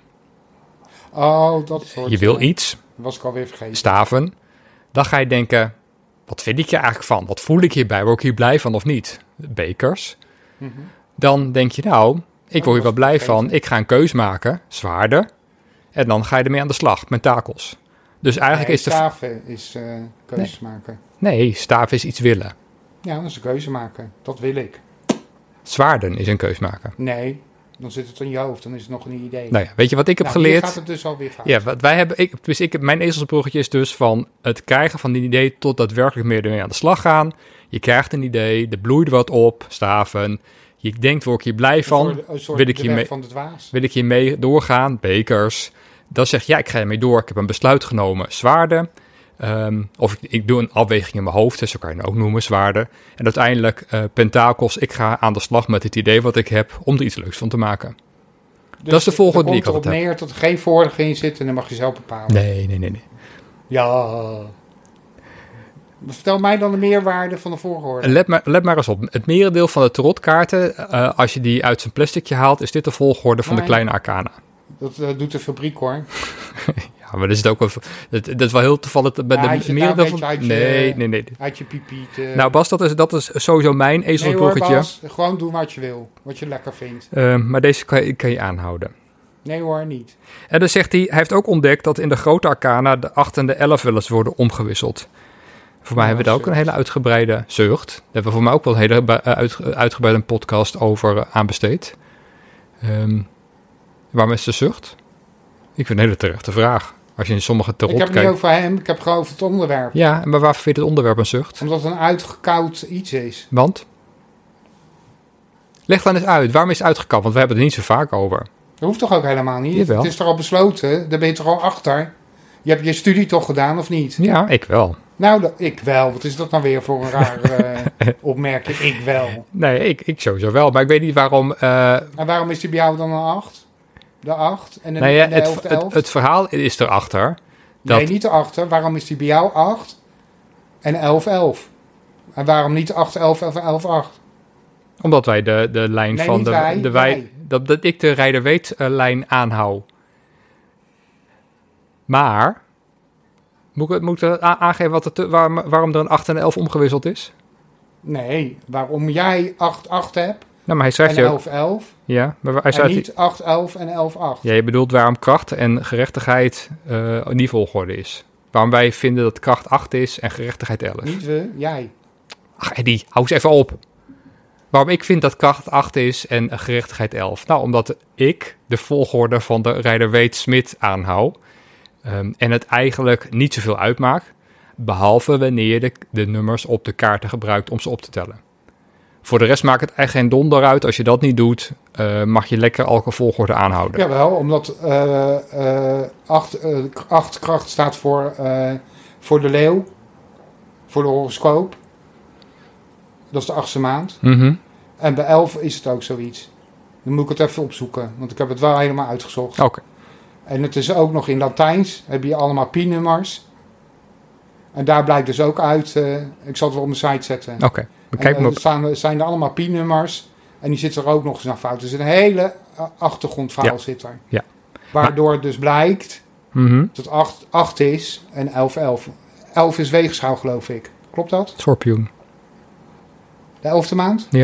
Oh, dat soort. Je wil iets. Dat was ik alweer vergeten. Staven. Dan ga je denken, wat vind ik hier eigenlijk van? Wat voel ik hierbij? Word ik hier blij van of niet? Bekers. Mm-hmm. Dan denk je, nou, ik word hier wel blij van. Ik ga een keus maken. Zwaarden. En dan ga je ermee aan de slag. Mentakels. Dus eigenlijk nee, is de... staven is uh, keuzes nee. maken. Nee, staven is iets willen. Ja, dat is een keuze maken. Dat wil ik. Zwaarden is een keus maken. Nee, dan zit het in je hoofd. Dan is het nog een idee. Nou ja, weet je wat ik heb nou, geleerd? Hier gaat het dus alweer fout. Ja, wat wij hebben... Ik, dus ik, mijn ezelsbruggetje is dus van het krijgen van een idee tot daadwerkelijk meer ermee aan de slag gaan. Je krijgt een idee, er bloeit wat op, staven. Je denkt, word ik hier blij van? Een soort, een soort wil ik hiermee, van de dwaas. Wil ik hiermee doorgaan? Bekers. Dan zeg je, ja, ik ga ermee door. Ik heb een besluit genomen. Zwaarden. Um, of ik, ik doe een afweging in mijn hoofd. Dus zo kan je het ook noemen, zwaarden. En uiteindelijk uh, pentakels. Ik ga aan de slag met het idee wat ik heb om er iets leuks van te maken. Dus dat is de volgende die ik altijd heb. Het komt erop neer dat er geen voordeel in zit en dan mag je zelf bepalen. Nee, nee, nee, nee. Ja. Vertel mij dan de meerwaarde van de volgorde. Let maar, let maar eens op. Het merendeel van de tarotkaarten, uh, als je die uit zijn plasticje haalt, is dit de volgorde van nee. de kleine arcana. Dat uh, doet de fabriek, hoor. Ja, maar dat is het ook wel... Dat, dat is wel heel toevallig... Bij ja, de merendeel van... Uit je, nee, nee, nee. Uit je pipiet. Uh... Nou, Bas, dat is, dat is sowieso mijn ezelsbruggetje. Nee hoor, Bas. Gewoon doen wat je wil. Wat je lekker vindt. Uh, maar deze kan je, kan je aanhouden. Nee hoor, niet. En dan zegt hij... Hij heeft ook ontdekt dat in de grote arcana de acht en de elf wel eens worden omgewisseld. Voor mij ja, hebben we daar ook een hele uitgebreide zucht. Daar hebben we voor mij ook wel een hele uit, uitgebreide podcast over uh, aanbesteed. Um, waarom is de zucht? Ik vind het een hele terechte vraag. Als je in sommige tarot kijkt... Ik heb het niet over hem, ik heb gewoon over het onderwerp. Ja, maar waarvoor vind je het onderwerp een zucht? Omdat het een uitgekoud iets is. Want? Leg dan eens uit. Waarom is het uitgekoud? Want we hebben het er niet zo vaak over. Dat hoeft toch ook helemaal niet? Jawel. Het is toch al besloten? Daar ben je toch al achter? Je hebt je studie toch gedaan, of niet? Ja, ik wel. Nou, dat, ik wel. Wat is dat nou weer voor een rare uh, opmerking? Ik wel. Nee, ik, ik sowieso wel. Maar ik weet niet waarom... Uh... En waarom is die bij jou dan een acht? De acht en de, nee, ja, en de het, elf, de elf? Het, het verhaal is erachter. Dat... Nee, niet erachter. Waarom is die bij jou acht en elf, elf? En waarom niet acht, elf, elf, elf, acht? Omdat wij de, de lijn nee, van de... wij, de wij, dat, dat ik de Rijder-Weet-lijn uh, aanhoud. Maar... Moet ik, moet ik aangeven wat het, waar, waarom er een acht en een elf omgewisseld is? Nee, waarom jij acht, acht hebt nou, maar hij schrijft en je elf, elf. Ja, maar hij en schrijft niet acht, elf en elf, acht. Ja, je bedoelt waarom kracht en gerechtigheid uh, die volgorde is. Waarom wij vinden dat kracht acht is en gerechtigheid elf. Niet we, jij. Ach Eddie, hou eens even op. Waarom ik vind dat kracht acht is en gerechtigheid elf? Nou, omdat ik de volgorde van de Rijder-Waite-Smith aanhoud. Um, en het eigenlijk niet zoveel uitmaakt, behalve wanneer je de, de nummers op de kaarten gebruikt om ze op te tellen. Voor de rest maakt het echt geen donder uit. Als je dat niet doet, uh, mag je lekker elke volgorde aanhouden. Jawel, omdat uh, uh, acht, uh, acht kracht staat voor, uh, voor de leeuw, voor de horoscoop. Dat is de achtste maand. Mm-hmm. En bij elf is het ook zoiets. Dan moet ik het even opzoeken, want ik heb het wel helemaal uitgezocht. Oké. Okay. En het is ook nog in Latijns. Heb je allemaal pi-nummers. En daar blijkt dus ook uit... Uh, ik zal het wel op mijn site zetten. Oké. Okay. Kijk uh, maar op. Er staan, zijn er allemaal pi-nummers. En die zit er ook nog eens naar fout. Dus een hele achtergrondverhaal ja. zit er. Ja. Waardoor maar... dus blijkt... Mm-hmm. dat acht, acht is en elf, elf. elf is weegschaal, geloof ik. Klopt dat? Schorpioen. De elfde maand? Ja.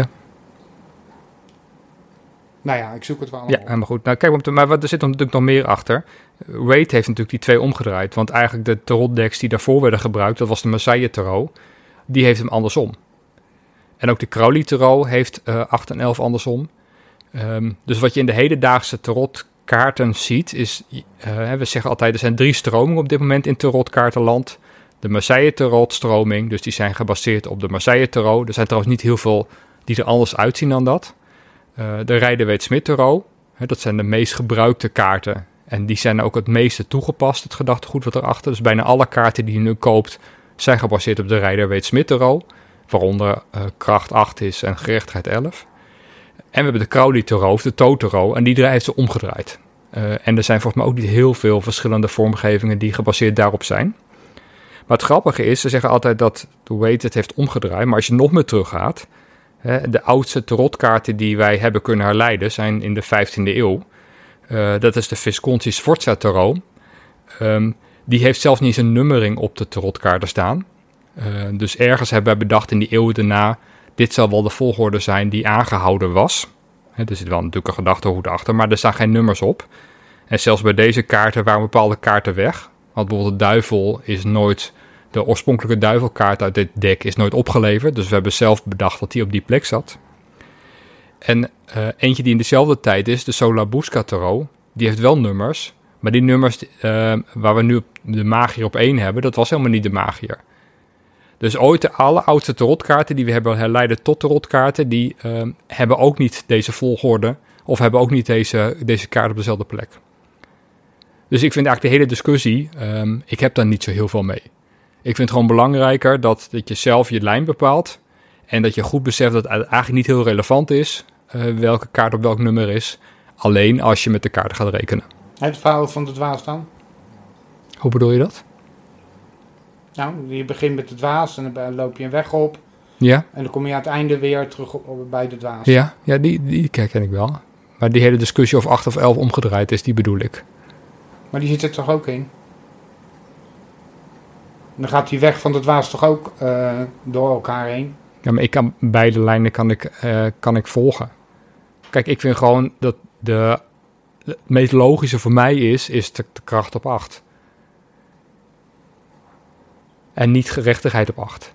Nou ja, ik zoek het wel allemaal. Ja, helemaal goed. Nou, kijk, maar er zit natuurlijk nog meer achter. Waite heeft natuurlijk die twee omgedraaid. Want eigenlijk de tarotdecks die daarvoor werden gebruikt, dat was de Marseille tarot, die heeft hem andersom. En ook de Crowley tarot heeft uh, acht en elf andersom. Um, dus wat je in de hedendaagse tarotkaarten ziet, is, uh, we zeggen altijd, er zijn drie stromingen op dit moment in tarotkaartenland. De Marseille tarot stroming, dus die zijn gebaseerd op de Marseille tarot. Er zijn trouwens niet heel veel die er anders uitzien dan dat. Uh, de Rijder-Waite-Smith tarot, hè, dat zijn de meest gebruikte kaarten. En die zijn ook het meeste toegepast, het gedachtegoed wat erachter. Dus bijna alle kaarten die je nu koopt, zijn gebaseerd op de Rijder-Waite-Smith tarot. Waaronder uh, kracht acht is en gerechtigheid elf. En we hebben de Crowley tarot, de Thoth tarot, en die heeft ze omgedraaid. Uh, en er zijn volgens mij ook niet heel veel verschillende vormgevingen die gebaseerd daarop zijn. Maar het grappige is, ze zeggen altijd dat Waite het heeft omgedraaid. Maar als je nog meer teruggaat, hè, de oudste tarotkaarten die wij hebben kunnen herleiden zijn in de vijftiende eeuw. Uh, dat is de Visconti Sforza tarot. Um, die heeft zelfs niet eens een nummering op de tarotkaarten staan. Uh, dus ergens hebben wij bedacht in die eeuwen daarna, dit zal wel de volgorde zijn die aangehouden was. He, er zit wel natuurlijk een gedachtegoed achter, maar er staan geen nummers op. En zelfs bij deze kaarten waren bepaalde kaarten weg. Want bijvoorbeeld de duivel is nooit... De oorspronkelijke duivelkaart uit dit deck is nooit opgeleverd. Dus we hebben zelf bedacht dat die op die plek zat. En uh, eentje die in dezelfde tijd is, de Solabusca Tarot. Die heeft wel nummers. Maar die nummers uh, waar we nu de magier op één hebben, dat was helemaal niet de magier. Dus ooit de alleroudste tarotkaarten die we hebben herleiden tot tarotkaarten, die uh, hebben ook niet deze volgorde. Of hebben ook niet deze, deze kaart op dezelfde plek. Dus ik vind eigenlijk de hele discussie, um, ik heb daar niet zo heel veel mee. Ik vind het gewoon belangrijker dat, dat je zelf je lijn bepaalt. En dat je goed beseft dat het eigenlijk niet heel relevant is uh, welke kaart op welk nummer is. Alleen als je met de kaarten gaat rekenen. Het verhaal van de dwaas dan? Hoe bedoel je dat? Nou, je begint met de dwaas en dan loop je een weg op. Ja. En dan kom je aan het einde weer terug op, op, bij de dwaas. Ja, ja die, die ken ik wel. Maar die hele discussie of acht of elf omgedraaid is, die bedoel ik. Maar die zit er toch ook in? En dan gaat die weg van de dwaas toch ook uh, door elkaar heen? Ja, maar ik kan, beide lijnen kan ik, uh, kan ik volgen. Kijk, ik vind gewoon dat de, het meest logische voor mij is, is de, de kracht op acht. En niet gerechtigheid op acht.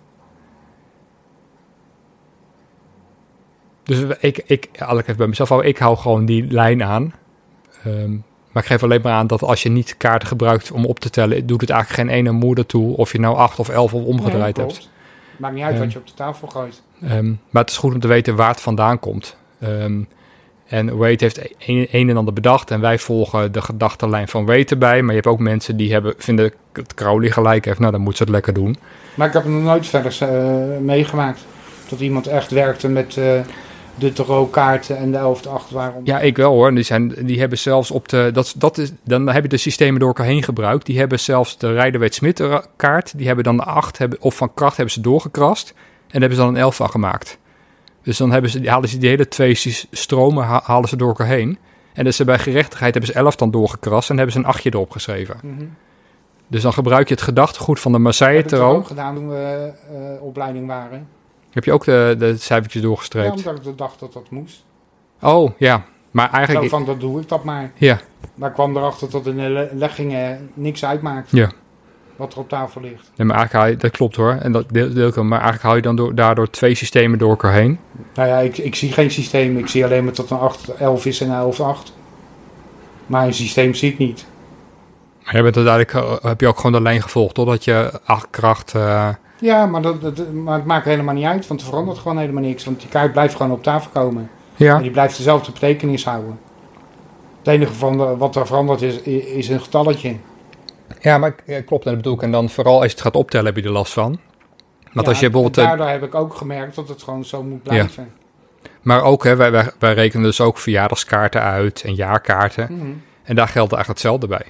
Dus ik, ik, als ik even bij mezelf hou, ik hou gewoon die lijn aan. Um, maar ik geef alleen maar aan dat als je niet kaarten gebruikt om op te tellen, doet het eigenlijk geen ene moer toe of je nou acht of elf of omgedraaid nee, hebt. Maakt niet uit um, wat je op de tafel gooit. Um, maar het is goed om te weten waar het vandaan komt. Um, en Wade heeft een, een en ander bedacht en wij volgen de gedachtenlijn van Wade erbij. Maar je hebt ook mensen die hebben, vinden dat Crowley gelijk heeft. Nou, dan moet ze het lekker doen. Maar ik heb het nog nooit verder uh, meegemaakt. Dat iemand echt werkte met uh, de tarotkaarten en de elfde acht waarom. Ja, ik wel hoor. Die, zijn, die hebben zelfs op de... Dat, dat is, dan heb je de systemen door elkaar heen gebruikt. Die hebben zelfs de Rider-Waite-Smith kaart. Die hebben dan de acht, hebben, of van kracht hebben ze doorgekrast. En daar hebben ze dan een elf van gemaakt. Dus dan hebben ze, halen ze die hele twee stromen halen ze door elkaar heen. En dus bij gerechtigheid hebben ze elf dan doorgekrast en hebben ze een achtje erop geschreven. Mm-hmm. Dus dan gebruik je het gedachtegoed van de Marseille Tarot. Heb ik ook gedaan toen we uh, opleiding waren. Heb je ook de, de cijfertjes doorgestreept? Ja, omdat ik dacht dat dat moest. Oh, ja. Maar eigenlijk... Zo van, dat doe ik dat maar. Ja. Maar ik kwam erachter dat in de leggingen niks uitmaakt. Ja. Wat er op tafel ligt. Nee, maar eigenlijk haal je, dat klopt hoor. En dat deel, deel ik wel. Maar eigenlijk haal je dan door, daardoor twee systemen door elkaar heen. Nou ja, ik, ik zie geen systeem. Ik zie alleen maar dat een acht elf is en een elf acht. Maar een systeem zie ik niet. Maar je bent uiteindelijk, heb je ook gewoon de lijn gevolgd, totdat je acht kracht... Uh... Ja, maar, dat, dat, maar het maakt helemaal niet uit. Want er verandert gewoon helemaal niks. Want die kaart blijft gewoon op tafel komen. Ja. En die blijft dezelfde betekenis houden. Het enige van wat er veranderd is, is een getalletje. Ja, maar ja, klopt. En dat bedoel ik. En dan vooral als je het gaat optellen, heb je er last van. Want ja, als je bijvoorbeeld, daardoor heb ik ook gemerkt dat het gewoon zo moet blijven. Ja. Maar ook, hè, wij, wij, wij rekenen dus ook verjaardagskaarten uit en jaarkaarten. Mm-hmm. En daar geldt eigenlijk hetzelfde bij.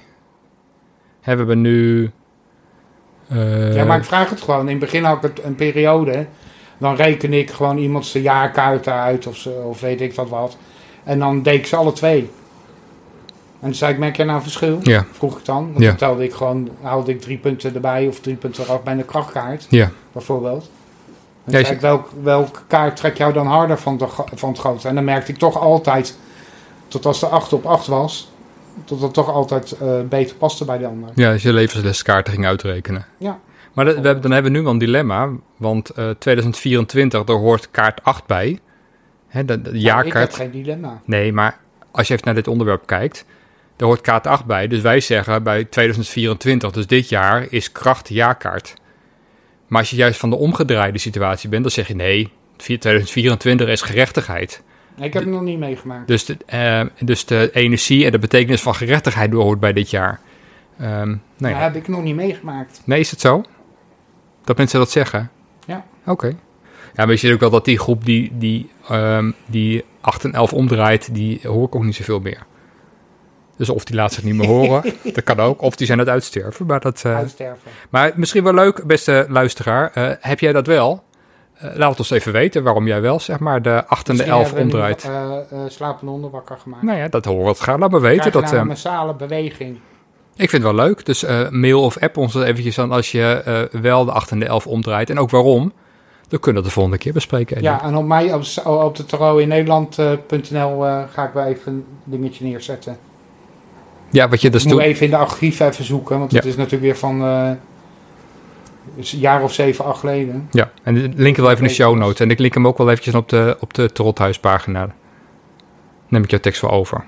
Hè, we hebben nu... Uh... Ja, maar ik vraag het gewoon. In het begin had ik het een periode. Dan reken ik gewoon iemands jaarkaarten uit of, of weet ik wat wat. En dan deed ik ze alle twee. En toen zei ik, merk jij nou verschil? Ja. Vroeg ik dan. Want ja. dan telde ik gewoon, haalde ik drie punten erbij of drie punten eraf bij de krachtkaart. Ja. Bijvoorbeeld. En toen ja, zei ik, welk, welke kaart trek jou dan harder van, de, van het grote? En dan merkte ik toch altijd, tot als de acht op acht was, tot dat toch altijd uh, beter paste bij de ander. Ja, als je levensleskaarten ging uitrekenen. Ja. Maar dat, we hebben, dan hebben we nu wel een dilemma, want uh, tweeduizend vierentwintig, daar hoort kaart acht bij. Hè, de, de nou, jaarkaart. Ik heb geen dilemma. Nee, maar als je even naar dit onderwerp kijkt, daar hoort kaart acht bij. Dus wij zeggen bij tweeduizend vierentwintig, dus dit jaar, is kracht de jaarkaart. Maar als je juist van de omgedraaide situatie bent, dan zeg je nee, tweeduizend vierentwintig is gerechtigheid. Nee, ik heb het nog niet meegemaakt. Dus de, uh, dus de energie en de betekenis van gerechtigheid hoort bij dit jaar. Um, nou ja. Dat heb ik nog niet meegemaakt. Nee, is het zo? Dat mensen dat zeggen? Ja. Oké. Okay. Ja, maar je ziet ook wel dat die groep die, die, um, die acht en elf omdraait, die hoor ik ook niet zoveel meer. Dus of die laat zich niet meer horen, dat kan ook. Of die zijn aan het uitsterven. Maar, dat, uh, uitsterven. Maar misschien wel leuk, beste luisteraar. Uh, heb jij dat wel? Uh, laat het ons even weten waarom jij wel, zeg maar, de acht en de elf omdraait. Misschien hebben we uh, uh, slapende honden wakker gemaakt. Nou ja, dat horen we het graag. Laat me weten. Dat, nou uh, een massale beweging. Ik vind het wel leuk. Dus uh, mail of app ons eventjes aan als je uh, wel de acht en de elf omdraait. En ook waarom. Dan kunnen we de volgende keer bespreken. Ja, en op mij op, op de tarot in Nederland punt n l uh, uh, ga ik wel even een dingetje neerzetten. Ja, wat je dus Ik moet doet. even in de archief even zoeken, want Ja. het is natuurlijk weer van uh, een jaar of zeven, acht geleden. Ja, en ik link wel even in de show notes. En ik link hem ook wel eventjes op de, op de Trothuispagina. Dan neem ik jouw tekst wel over.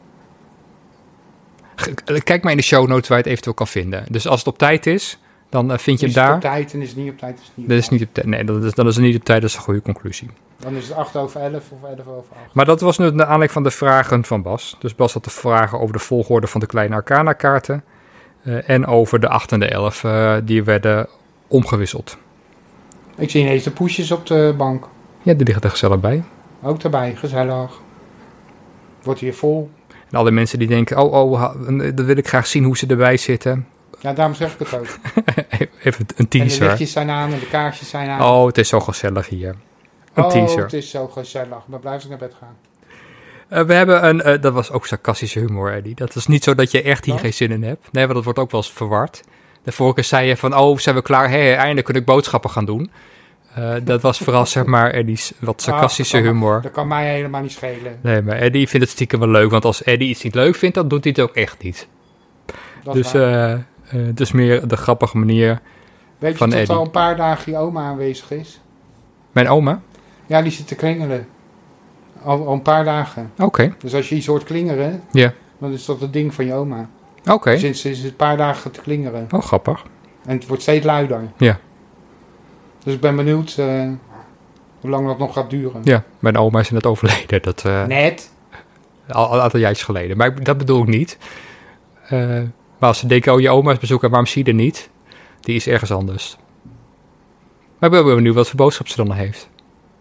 G- Kijk maar in de show notes waar je het eventueel kan vinden. Dus als het op tijd is, dan uh, vind je Is hem het daar. op tijd en is het niet op tijd? Is het niet op Dat is tijd. niet op tijd. Nee, dat is, dan is het niet op tijd. Dat is een goede conclusie. Dan is het acht over elf of elf over acht. Maar dat was nu de aanleiding van de vragen van Bas. Dus Bas had de vragen over de volgorde van de kleine Arcana-kaarten. Uh, en over de acht en de elf, uh, die werden omgewisseld. Ik zie ineens de poesjes op de bank. Ja, die liggen er gezellig bij. Ook daarbij, gezellig. Wordt hier vol. En alle mensen die denken, oh, oh, ha- dan wil ik graag zien hoe ze erbij zitten. Ja, daarom zeg ik het ook. Even een En de teaser. lichtjes zijn aan en de kaarsjes zijn aan. Oh, het is zo gezellig hier. Een oh, teaser. het is zo gezellig. Maar blijf ik naar bed gaan. Uh, we hebben een, uh, dat was ook sarcastische humor, Eddie. Dat is niet zo dat je echt hier Wat? geen zin in hebt. Nee, want dat wordt ook wel eens verward. De vorige keer zei je van, oh, zijn we klaar? Hé, hey, eindelijk kun ik boodschappen gaan doen. Uh, dat was vooral, zeg maar, Eddie's wat sarcastische Ah, dat kan- humor. Dat kan mij helemaal niet schelen. Nee, maar Eddie vindt het stiekem wel leuk. Want als Eddie iets niet leuk vindt, dan doet hij het ook echt niet. Dat is Dus waar. uh, uh, het is meer de grappige manier. Weet je van dat Eddie. al een paar dagen je oma aanwezig is? Mijn oma? Ja, die zit te klingelen. Al, al een paar dagen. Oké, okay. Dus als je iets hoort klingeren, ja. dan is dat het ding van je oma. Oké. Okay. Sinds is het een paar dagen te klingeren. Oh, grappig. En het wordt steeds luider. Ja. Dus ik ben benieuwd uh, hoe lang dat nog gaat duren. Ja, mijn oma is net overleden. Dat, uh, Net? Al, al een aantal jaartjes geleden. Maar ik, dat bedoel ik niet. Uh, maar als ze denken, oh, je oma is bezoeken, waarom zie je er niet? Die is ergens anders. Maar ik ben wel benieuwd wat voor boodschap ze dan heeft.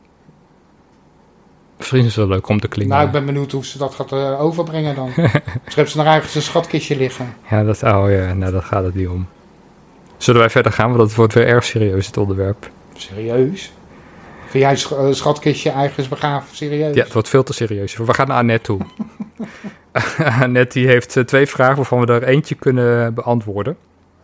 Misschien is het wel leuk om te klinken. Nou, ik ben benieuwd hoe ze dat gaat uh, overbrengen dan. Misschien heeft ze nog ergens een schatkistje liggen. Ja, dat, oh ja, nou, daar gaat het niet om. Zullen wij verder gaan? Want dat wordt weer erg serieus, het onderwerp. Serieus? Vind jij sch- uh, schatkistje ergens begraven? Serieus? Ja, het wordt veel te serieus. We gaan naar Annette toe. Annette die heeft uh, twee vragen waarvan we er eentje kunnen beantwoorden.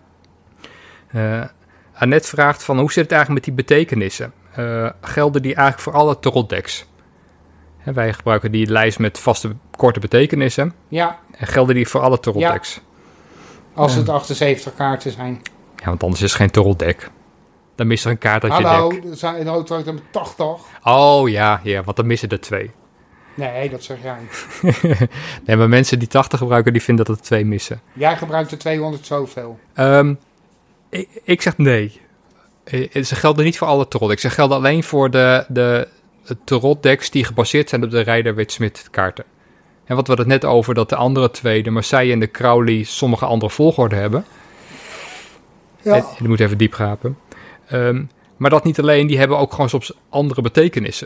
Uh, Annette vraagt van, hoe zit het eigenlijk met die betekenissen? Uh, gelden die eigenlijk voor alle tarotdecks? He, wij gebruiken die lijst met vaste korte betekenissen. Ja. En gelden die voor alle tarotdecks? Ja. Als het uh. achtenzeventig kaarten zijn. Ja, want anders is het geen tarotdeck. Dan mist er een kaart uit je Hallo, deck. er zijn er ook met tachtig. Oh ja, ja, want dan missen er twee. Nee, dat zeg jij. Nee, maar mensen die tachtig gebruiken, die vinden dat er twee missen. Jij gebruikt er tweehonderd zoveel. Um, ik, ik zeg nee. Ze gelden niet voor alle tarotdecks. Ze gelden alleen voor de, de tarotdecks die gebaseerd zijn op de Rider-Waite-Smith kaarten. En wat we het net over, dat de andere twee, de Marseille en de Crowley, sommige andere volgorde hebben. Ja. En, je moet even diep grapen. Um, maar dat niet alleen, die hebben ook gewoon soms andere betekenissen.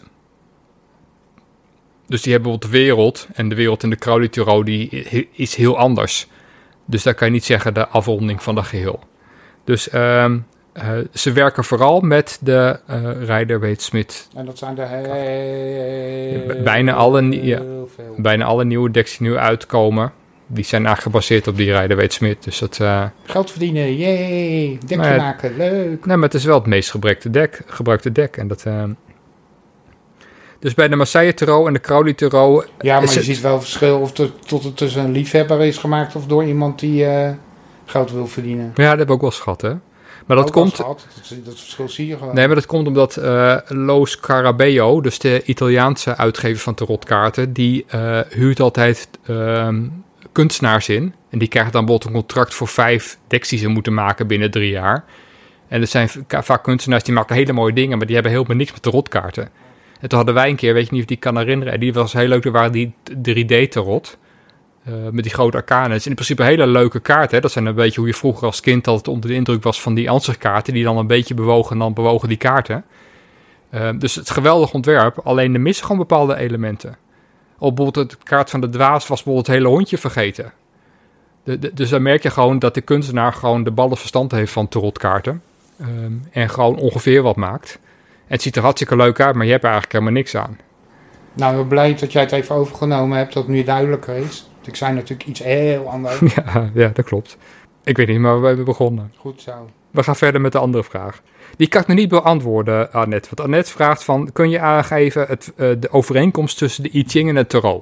Dus die hebben bijvoorbeeld de wereld. En de wereld in de Crowley Tarot die is heel anders. Dus daar kan je niet zeggen de afronding van dat geheel. Dus um, uh, ze werken vooral met de uh, Rider-Waite-Smith. En dat zijn de heel bijna alle, ja, veel. bijna alle nieuwe decks die nu uitkomen, die zijn eigenlijk gebaseerd op die Rider-Waite-Smith. Dus dat, uh, geld verdienen, yay, dekje maar, maken, leuk. Nee, maar het is wel het meest gebruikte deck. Gebruikte deck. En dat, uh, dus bij de Marseille Tarot en de Crowley Tarot... Ja, maar je het, ziet wel verschil of het tot het tussen een liefhebber is gemaakt of door iemand die uh, geld wil verdienen. Ja, dat heb ik ook wel eens gehad, hè. Maar dat ook komt... Gehad. Dat, dat verschil zie je gewoon. Nee, maar dat komt omdat uh, Lo Scarabeo, dus de Italiaanse uitgever van tarotkaarten, die uh, huurt altijd uh, kunstenaars in. En die krijgen dan bijvoorbeeld een contract voor vijf decks die ze moeten maken binnen drie jaar. En er zijn vaak kunstenaars die maken hele mooie dingen, maar die hebben helemaal niks met tarotkaarten. En toen hadden wij een keer, weet je niet of die kan herinneren, en die was heel leuk, er waren die drie D tarot. Uh, met die grote arcanen. Het is in principe een hele leuke kaart. Hè? Dat zijn een beetje hoe je vroeger als kind altijd onder de indruk was van die ansichtkaarten, die dan een beetje bewogen en dan bewogen die kaarten. Uh, dus het is een geweldig ontwerp, alleen er missen gewoon bepaalde elementen. Op bijvoorbeeld de kaart van de dwaas was bijvoorbeeld het hele hondje vergeten. De, de, dus dan merk je gewoon dat de kunstenaar gewoon de ballen verstand heeft van tarotkaarten. Um, en gewoon ongeveer wat maakt. En het ziet er hartstikke leuk uit, maar je hebt er eigenlijk helemaal niks aan. Nou, ik ben blij dat jij het even overgenomen hebt, dat het nu duidelijker is. Ik zei natuurlijk iets heel anders. Ja, ja, dat klopt. Ik weet niet, maar we hebben begonnen. Goed zo. We gaan verder met de andere vraag. Die kan ik nog niet beantwoorden, Annette. Want Annette vraagt van, kun je aangeven het, uh, de overeenkomst tussen de I Ching en het Tarot?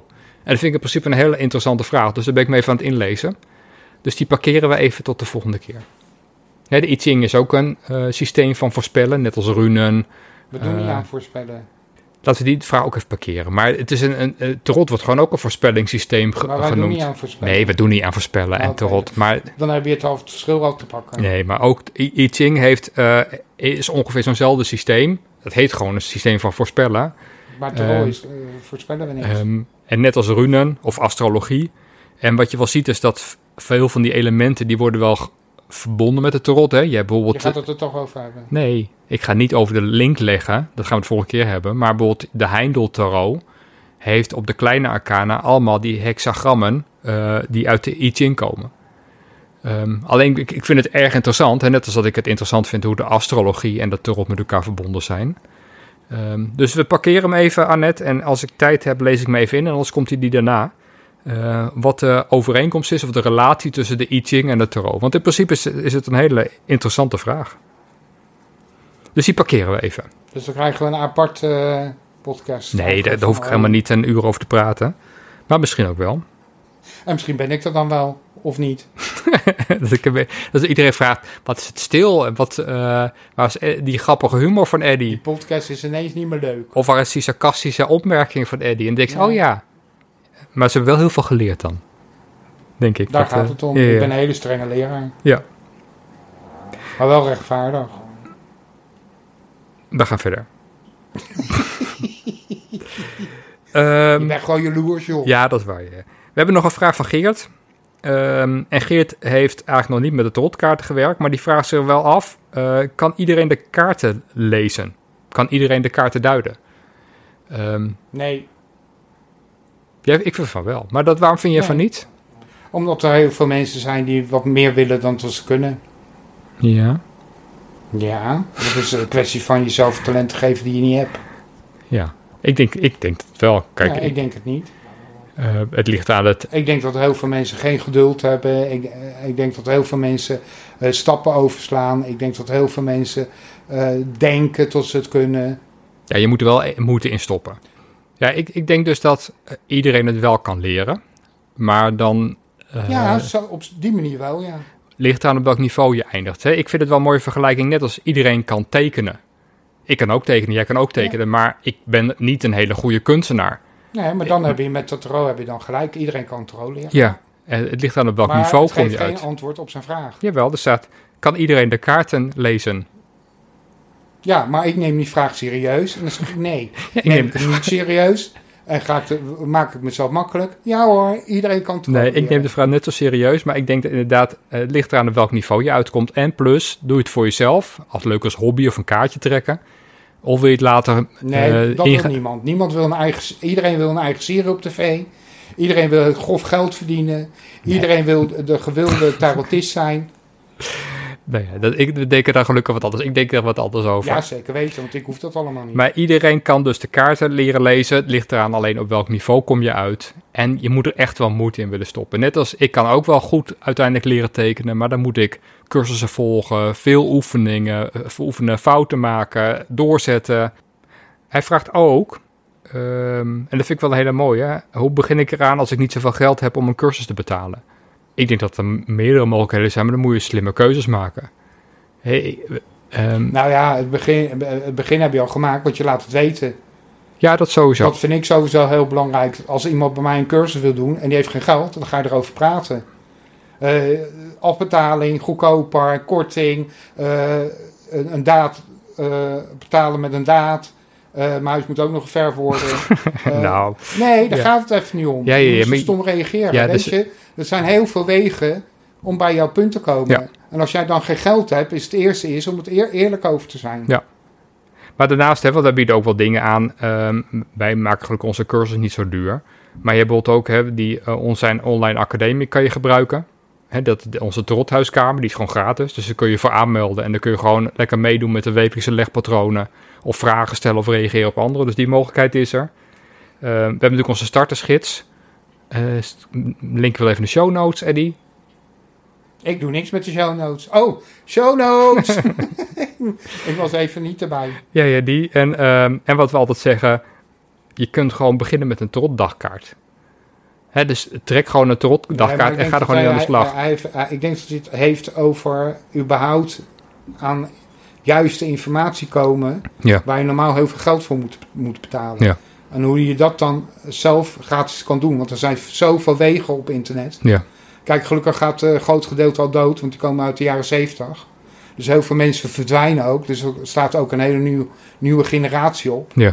dat vind ik in principe een hele interessante vraag. Dus daar ben ik me even aan het inlezen. Dus die parkeren we even tot de volgende keer. Ja, de I Ching is ook een uh, systeem van voorspellen, net als runen. We doen uh, niet aan voorspellen. Laten we die vraag ook even parkeren. Maar het is een, een, een tarot wordt gewoon ook een voorspellingssysteem ge- maar wij genoemd. doen niet aan voorspellen. Nee, we doen niet aan voorspellen Nou, en oké. tarot. Maar Dan heb je het al het verschil al te pakken. nee, maar ook I, I Ching heeft uh, is ongeveer zo'nzelfde systeem. Dat heet gewoon een systeem van voorspellen. Maar tarot Uh, is, uh, voorspellen we niks. Um, en net als runen of astrologie. En wat je wel ziet is dat v- veel van die elementen die worden wel g- verbonden met het tarot. Hè? Je hebt bijvoorbeeld. Je gaat het er toch over hebben. Nee, ik ga niet over de link leggen. Dat gaan we het volgende keer hebben. Maar bijvoorbeeld de Heindel tarot heeft op de kleine arcana allemaal die hexagrammen uh, die uit de I Ching komen. Um, alleen, ik, ik vind het erg interessant. Hè? Net als dat ik het interessant vind hoe de astrologie en de tarot met elkaar verbonden zijn. Um, dus we parkeren hem even, Annette. En als ik tijd heb, lees ik me even in. En anders komt hij die daarna. Uh, wat de overeenkomst is of de relatie tussen de I Ching en de tarot. Want in principe is, is het een hele interessante vraag. Dus die parkeren we even. Dus dan krijgen we een apart uh, podcast. Nee, daar, daar hoef ik helemaal niet een uur over te praten. Maar misschien ook wel. En misschien ben ik er dan wel, of niet. dat, ik, dat iedereen vraagt, wat is het stil? En wat uh, waar is die grappige humor van Eddie? Die podcast is ineens niet meer leuk. Of waar is die sarcastische opmerking van Eddie? En dan denk ik, Ja. oh ja. Maar ze hebben wel heel veel geleerd dan. Denk ik. Daar dat, gaat uh, het om. Ja, ja. Ik ben een hele strenge leraar. Ja. Maar wel rechtvaardig. We gaan verder. Je um, bent gewoon jaloers, joh. ja, dat is waar. Ja. We hebben nog een vraag van Geert. Um, en Geert heeft eigenlijk nog niet met de tarotkaarten gewerkt, maar die vraagt zich wel af, uh, kan iedereen de kaarten lezen? Kan iedereen de kaarten duiden? Um, Nee, ja, ik vind van wel. Maar dat, waarom vind je Nee. van niet? omdat er heel veel mensen zijn die wat meer willen dan dat ze kunnen. Ja. Ja, dat is een kwestie van jezelf talenten geven die je niet hebt. Ja. Ik denk, ik denk het wel. Kijk, Ja, ik, ik denk het niet. uh, het ligt aan het... Ik denk dat heel veel mensen geen geduld hebben. Ik, eh, ik denk dat heel veel mensen uh, stappen overslaan. Ik denk dat heel veel mensen uh, denken tot ze het kunnen. Ja, je moet er wel e- moeite in stoppen. Ja, ik, ik denk dus dat uh, iedereen het wel kan leren. Maar dan uh, Ja, zo, op die manier wel, ja. ligt aan op welk niveau je eindigt. Hè? Ik vind het wel een mooie vergelijking, net als iedereen kan tekenen. Ik kan ook tekenen, jij kan ook tekenen, maar ik ben niet een hele goede kunstenaar. Nee, maar dan heb je met dat tarot heb je dan gelijk. Iedereen kan tarot leren. Ja, en het ligt aan op welk maar niveau het kom geeft je geen uit. antwoord op zijn vraag. Jawel, er staat, kan iedereen de kaarten lezen? Ja, maar ik neem die vraag serieus. En dan zeg ik nee. Ja, ik neem neem, ik het niet serieus. En ga ik de, maak ik het mezelf makkelijk. Ja hoor, iedereen kan tarot nee, ik leren. neem de vraag net zo serieus, maar ik denk dat inderdaad, uh, het ligt eraan op welk niveau je uitkomt. En plus, doe je het voor jezelf, als leuk als hobby of een kaartje trekken. Of wil je het later... Nee, uh, dat inga- wil niemand. Niemand wil een eigen... Iedereen wil een eigen serie op tv. Iedereen wil grof geld verdienen. Iedereen wil de gewilde tarotist zijn. Nee, dat, ik denk er daar gelukkig wat anders. Ik denk er wat anders over. Ja, zeker weten, want ik hoef dat allemaal niet. Maar iedereen kan dus de kaarten leren lezen. Het ligt eraan alleen op welk niveau kom je uit. En je moet er echt wel moeite in willen stoppen. Net als ik kan ook wel goed uiteindelijk leren tekenen. Maar dan moet ik cursussen volgen, veel oefeningen, uh, oefenen, fouten maken, doorzetten. Hij vraagt ook, um, en dat vind ik wel een hele mooie. Hoe begin ik eraan als ik niet zoveel geld heb om een cursus te betalen? Ik denk dat er meerdere mogelijkheden zijn, maar dan moet je slimme keuzes maken. Hey, um, Nou ja, het begin, het begin heb je al gemaakt, want je laat het weten. ja, dat sowieso. Dat vind ik sowieso heel belangrijk. Als iemand bij mij een cursus wil doen en die heeft geen geld, dan ga je erover praten. Uh, afbetaling, goedkoper, korting, uh, een, een daad, uh, betalen met een daad. Uh, mijn huis moet ook nog verf worden. Uh, nou, nee, daar ja. gaat het even niet om. Ja, ja, ja, je moet maar- zo stom reageren. Ja, weet dus- je? Er zijn heel veel wegen om bij jouw punt te komen. Ja. En als jij dan geen geld hebt, is het eerste is om het eer- eerlijk over te zijn. Ja. Maar daarnaast hebben we, wij bieden ook wel dingen aan. Um, wij maken gelukkig onze cursus niet zo duur. Maar je hebt bijvoorbeeld ook hè, die uh, onze online academie kan je gebruiken. Hè, dat, de- onze tarothuiskamer, die is gewoon gratis. Dus daar kun je voor aanmelden. En dan kun je gewoon lekker meedoen met de wekelijkse legpatronen. Of vragen stellen of reageren op anderen. Dus die mogelijkheid is er. Uh, we hebben natuurlijk onze startersgids. Uh, st- linken wel even de show notes, Eddie. Ik doe niks met de show notes. Oh, show notes! Ik was even niet erbij. Ja, ja, die. En, um, en wat we altijd zeggen, je kunt gewoon beginnen met een tarotdagkaart. Hè, dus trek gewoon een tarotdagkaart Ja, en ga er gewoon niet aan de slag. Hij, hij heeft, hij, ik denk dat hij het heeft over überhaupt aan juiste informatie komen... Ja. waar je normaal heel veel geld voor moet, moet betalen. Ja. En hoe je dat dan zelf gratis kan doen. Want er zijn zoveel wegen op internet. Ja. Kijk, gelukkig gaat een groot gedeelte al dood, want die komen uit de jaren zeventig. Dus heel veel mensen verdwijnen ook. Dus er staat ook een hele nieuw, nieuwe generatie op. Ja.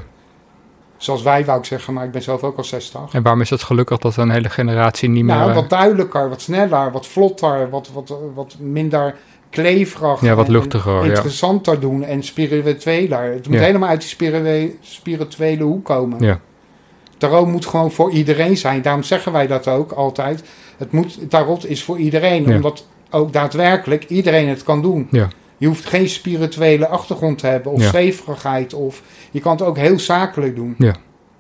Zoals wij, wou ik zeggen, maar ik ben zelf ook al zestig. En waarom is het gelukkig dat een hele generatie niet meer... Nou, wat duidelijker, wat sneller, wat vlotter, wat, wat, wat minder kleverig. Ja, wat en luchtiger, interessanter ja. doen en spiritueler. Het moet ja. helemaal uit die spirituele, spirituele hoek komen. Ja. Tarot moet gewoon voor iedereen zijn. Daarom zeggen wij dat ook altijd. Het moet, tarot is voor iedereen. Ja. Omdat ook daadwerkelijk iedereen het kan doen. Ja. Je hoeft geen spirituele achtergrond te hebben. Of ja. zweverigheid. Of, je kan het ook heel zakelijk doen. Ja.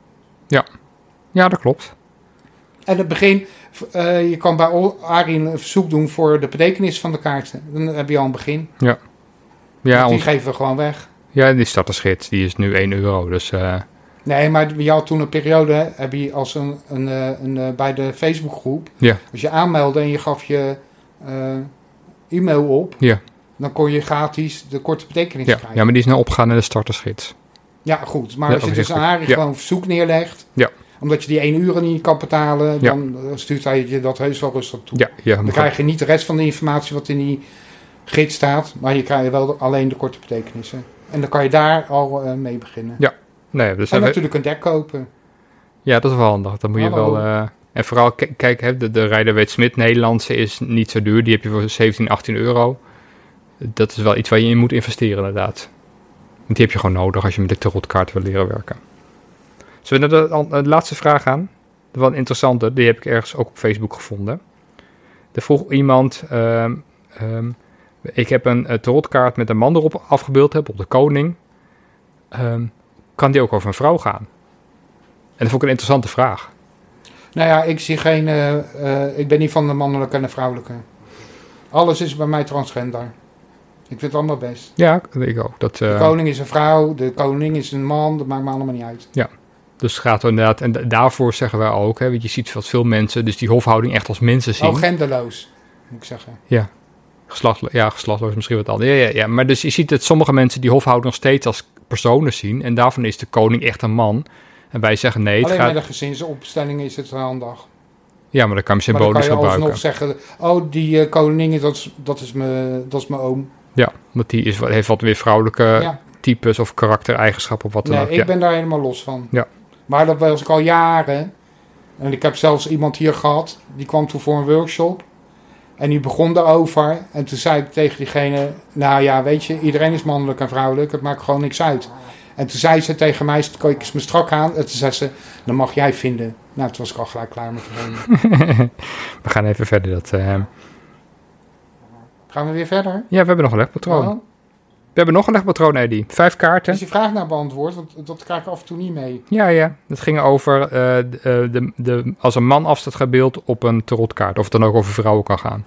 Ja, ja dat klopt. En het begin... Uh, je kan bij Arie een verzoek doen voor de betekenis van de kaarten. Dan heb je al een begin. Ja. Ja, die ons... geven we gewoon weg. Ja, die starterschets. Die is nu één euro. Dus... Uh... Nee, maar je had toen een periode, hè, heb je als een, een, een, een bij de Facebookgroep, ja. als je aanmeldde en je gaf je uh, e-mail op, ja. dan kon je gratis de korte betekenis ja. krijgen. Ja, maar die is nou opgegaan in de starterschets. Ja, goed. Maar ja, als je dus aan Arie ja. gewoon een verzoek neerlegt, ja. omdat je die één uur niet kan betalen, ja. dan stuurt hij je dat heus wel rustig toe. Ja, ja, dan krijg je niet de rest van de informatie wat in die gids staat, maar je krijgt wel alleen de korte betekenissen. En dan kan je daar al uh, mee beginnen. Ja. Nee, dus en we... natuurlijk een dek kopen. Ja, dat is wel handig. Dan moet je Hallo. wel... Uh... En vooral, k- kijk, hè, de, de Rider-Waite-Smith Nederlandse is niet zo duur. Die heb je voor zeventien, achttien euro. Dat is wel iets waar je in moet investeren, inderdaad. Want die heb je gewoon nodig als je met de tarotkaart wil leren werken. Zullen we naar de, de laatste vraag gaan? Dat is wel een interessante. Die heb ik ergens ook op Facebook gevonden. Er vroeg iemand... Um, um, ik heb een uh, tarotkaart met een man erop afgebeeld, heb op de koning. Um, kan die ook over een vrouw gaan? En dat vond ik een interessante vraag. Nou ja, ik zie geen... Uh, uh, ik ben niet van de mannelijke en de vrouwelijke. Alles is bij mij transgender. Ik vind het allemaal best. Ja, ik ook. Dat, uh... De koning is een vrouw, de koning is een man, dat maakt me allemaal niet uit. Ja, dus het gaat inderdaad... En d- daarvoor zeggen wij ook, hè, want je ziet wat veel mensen... dus die hofhouding echt als mensen zien. Oh, genderloos, moet ik zeggen. Ja, Geslachtlo- ja geslachtloos misschien wat anders. Ja, ja, ja, maar dus je ziet dat sommige mensen die hofhouding nog steeds als personen zien... en daarvan is de koning echt een man... En wij zeggen nee, het Alleen gaat... met de gezinsopstelling is het handig. Ja, maar dan kan je symbolisch maar dan kan je gebruiken. alsnog zeggen... Oh, die uh, koningin, dat is, dat, is me, dat is mijn oom. Ja, want die is, heeft wat weer vrouwelijke ja. types of karaktereigenschappen of wat dan nee, ook. ik ja. ben daar helemaal los van. Ja. Maar dat was ik al jaren. En ik heb zelfs iemand hier gehad. Die kwam toen voor een workshop. En die begon daarover. En toen zei ik tegen diegene... Nou ja, weet je, iedereen is mannelijk en vrouwelijk. Het maakt gewoon niks uit. En toen zei ze tegen mij, kijk eens me strak aan. En toen zei ze, dan mag jij vinden. Nou, toen was ik al gelijk klaar met de We gaan even verder. Dat, uh... Gaan we weer verder? Ja, we hebben nog een legpatroon. Oh. We hebben nog een legpatroon, Eddie. Vijf kaarten. Is die vraag nou beantwoord? Want dat krijg ik af en toe niet mee. Ja, ja. Het ging over uh, de, de, de, als een man afstaat gebeeld op een tarotkaart. Of het dan ook over vrouwen kan gaan.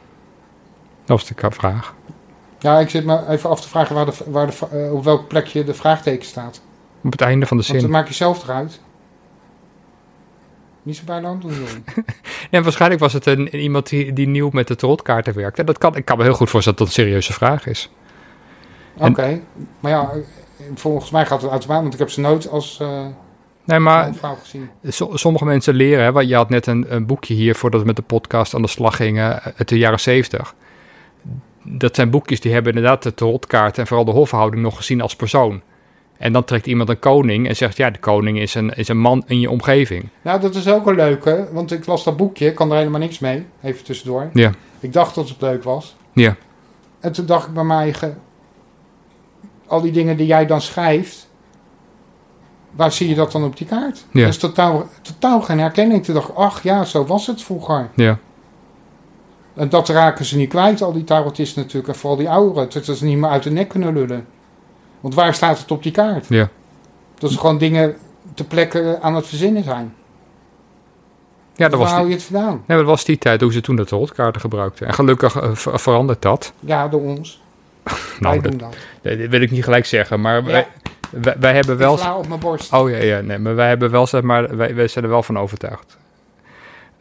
Dat was de vraag. Ja, ik zit me even af te vragen waar de, waar de, uh, op welk plekje de vraagteken staat. Op het einde van de zin. Want dat maak je zelf eruit. Niet zo bij de hand doen, joh. En waarschijnlijk was het een, iemand die, die nieuw met de tarotkaarten werkte. Dat kan, ik kan me heel goed voorstellen dat dat een serieuze vraag is. Oké, okay. Maar ja, volgens mij gaat het automatisch, want ik heb ze nooit als uh, nee, maar vrouw gezien. So, sommige mensen leren, hè, want je had net een, een boekje hier voordat we met de podcast aan de slag gingen uit de jaren zeventig. Dat zijn boekjes die hebben inderdaad de tarotkaart en vooral de hofhouding nog gezien als persoon. En dan trekt iemand een koning en zegt, ja, de koning is een, is een man in je omgeving. Nou, dat is ook een leuke, want ik las dat boekje, ik kan er helemaal niks mee, even tussendoor. Ja. Ik dacht dat het leuk was. Ja. En toen dacht ik bij mij, ge, al die dingen die jij dan schrijft, waar zie je dat dan op die kaart? Ja. Dat is totaal, totaal geen herkenning. Toen dacht ik, ach ja, zo was het vroeger. Ja. En dat raken ze niet kwijt, al die tarotisten natuurlijk. En vooral die ouderen, dat ze niet meer uit de nek kunnen lullen. Want waar staat het op die kaart? Ja. Dat ze gewoon dingen ter plekke aan het verzinnen zijn. Ja, dat waar was hou die, je het vandaan? ja, dat was die tijd hoe ze toen de tarotkaarten gebruikten. En gelukkig uh, ver, verandert dat. Ja, door ons. Nou, wij dat, doen dat. dat wil ik niet gelijk zeggen, maar Ja. wij, wij, wij hebben wel... Ik sla op mijn borst. Oh ja, ja, nee, maar wij hebben wel, zeg maar, wij, wij zijn er wel van overtuigd.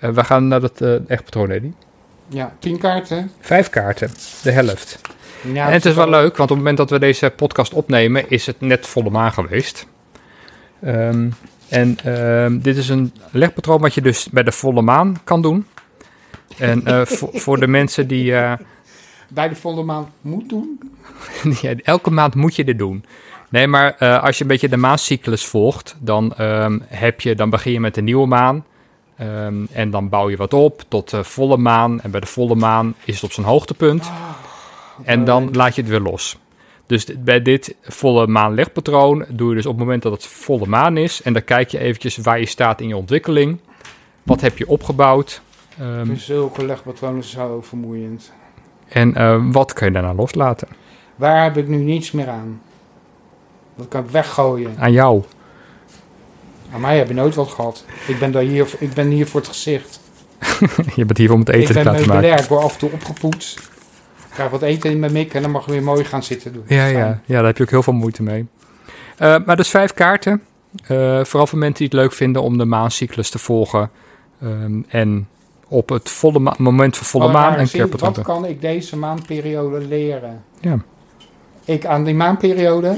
Uh, we gaan naar het uh, echt patroon, Eddie. Ja, tien kaarten. Vijf kaarten, de helft. Ja, en het is wel leuk, want op het moment dat we deze podcast opnemen, is het net volle maan geweest. Um, en uh, dit is een legpatroon wat je dus bij de volle maan kan doen. En uh, voor, voor de mensen die... Uh, bij de volle maan moet doen? ja, elke maand moet je dit doen. Nee, maar uh, als je een beetje de maancyclus volgt, dan, um, heb je, dan begin je met de nieuwe maan. Um, en dan bouw je wat op tot de volle maan. En bij de volle maan is het op zijn hoogtepunt. Oh, en dan leuk. Laat je het weer los. Dus bij dit volle maan legpatroon doe je dus op het moment dat het volle maan is. En dan kijk je eventjes waar je staat in je ontwikkeling. Wat heb je opgebouwd? Um, zulke legpatronen is zo vermoeiend. En uh, wat kun je daarna loslaten? Waar heb ik nu niets meer aan? Dat kan ik weggooien. Aan jou. Aan mij heb je nooit wat gehad. Ik ben, daar hier, ik ben hier voor het gezicht. Je bent hier om het eten te laten maken. Ik ben meubilair, ik word af en toe opgepoetst. Ik krijg wat eten in mijn mik en dan mag ik weer mooi gaan zitten doen. Ja, ja. ja, daar heb je ook heel veel moeite mee. Uh, maar dus vijf kaarten. Uh, vooral voor mensen die het leuk vinden om de maancyclus te volgen. Um, en op het volle ma- moment van volle oh, maan een keer patroon. Wat kan ik deze maanperiode leren? Ja. Ik aan die maanperiode...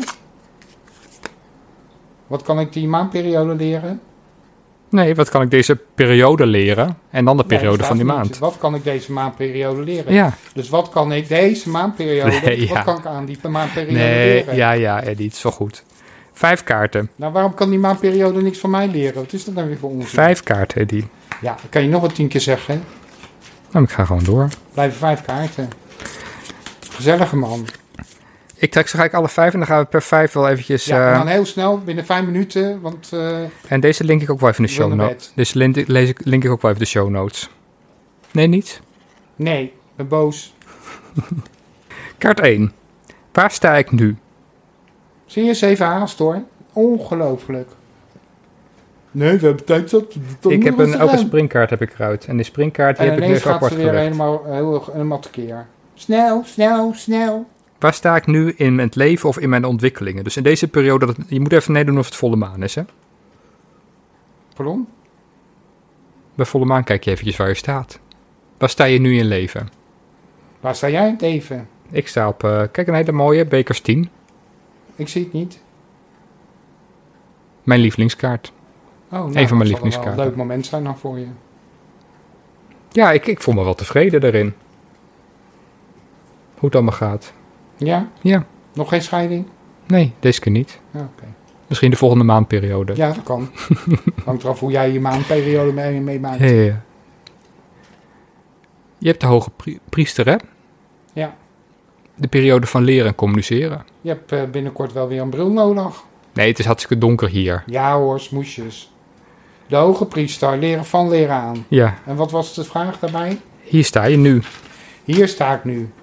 Wat kan ik die maanperiode leren? Nee, wat kan ik deze periode leren? En dan de periode nee, van die maand. Niet. Wat kan ik deze maanperiode leren? Ja. Dus wat kan ik deze maanperiode... Nee, ja. Wat kan ik aan die maanperiode nee, leren? Ja, ja, Eddie, het is wel goed. Vijf kaarten. Nou, waarom kan die maanperiode niks van mij leren? Wat is dat nou weer voor onzin? Vijf kaarten, Eddie. Ja, dat kan je nog wat tien keer zeggen. Nou, ik ga gewoon door. Blijven vijf kaarten. Gezellige man. Ik trek ze gelijk alle vijf en dan gaan we per vijf wel eventjes... Ja, uh, en dan heel snel, binnen vijf minuten, want... Uh, en deze link ik ook wel even in de show notes. Deze link, lees ik, link ik ook wel even in de show notes. Nee, niet? Nee, ik ben boos. Kaart één. Waar sta ik nu? Zie je, zeven haast hoor. Ongelooflijk. Nee, we hebben tijd zat. Ik heb een, ook een springkaart heb ik eruit. En die springkaart die en heb ik nu gaat apart ze weer gelegd. helemaal, heel, helemaal tekeer. Snel, snel, snel. Waar sta ik nu in mijn leven of in mijn ontwikkelingen? Dus in deze periode, dat, je moet even meedoen of het volle maan is, hè? Pardon? Bij volle maan kijk je eventjes waar je staat. Waar sta je nu in leven? Waar sta jij in het leven? Ik sta op, uh, kijk een hele mooie, Bekers tien. Ik zie het niet. Mijn lievelingskaart. Oh, nou, een van mijn dat zal lievelingskaarten. Een leuk moment zijn dan voor je. Ja, ik, ik voel me wel tevreden daarin. Hoe het allemaal gaat. Ja? Ja. Nog geen scheiding? Nee, deze keer niet. Ja, oké. Okay. Misschien de volgende maandperiode. Ja, dat kan. Hangt eraf hoe jij je maandperiode mee, mee maakt. Ja, ja. Je hebt de hoge pri- priester, hè? Ja. De periode van leren en communiceren. Je hebt uh, binnenkort wel weer een bril nodig. Nee, het is hartstikke donker hier. Ja hoor, smoesjes. De hoge priester, leren van leren aan. Ja. En wat was de vraag daarbij? Hier sta je nu. Hier sta ik nu.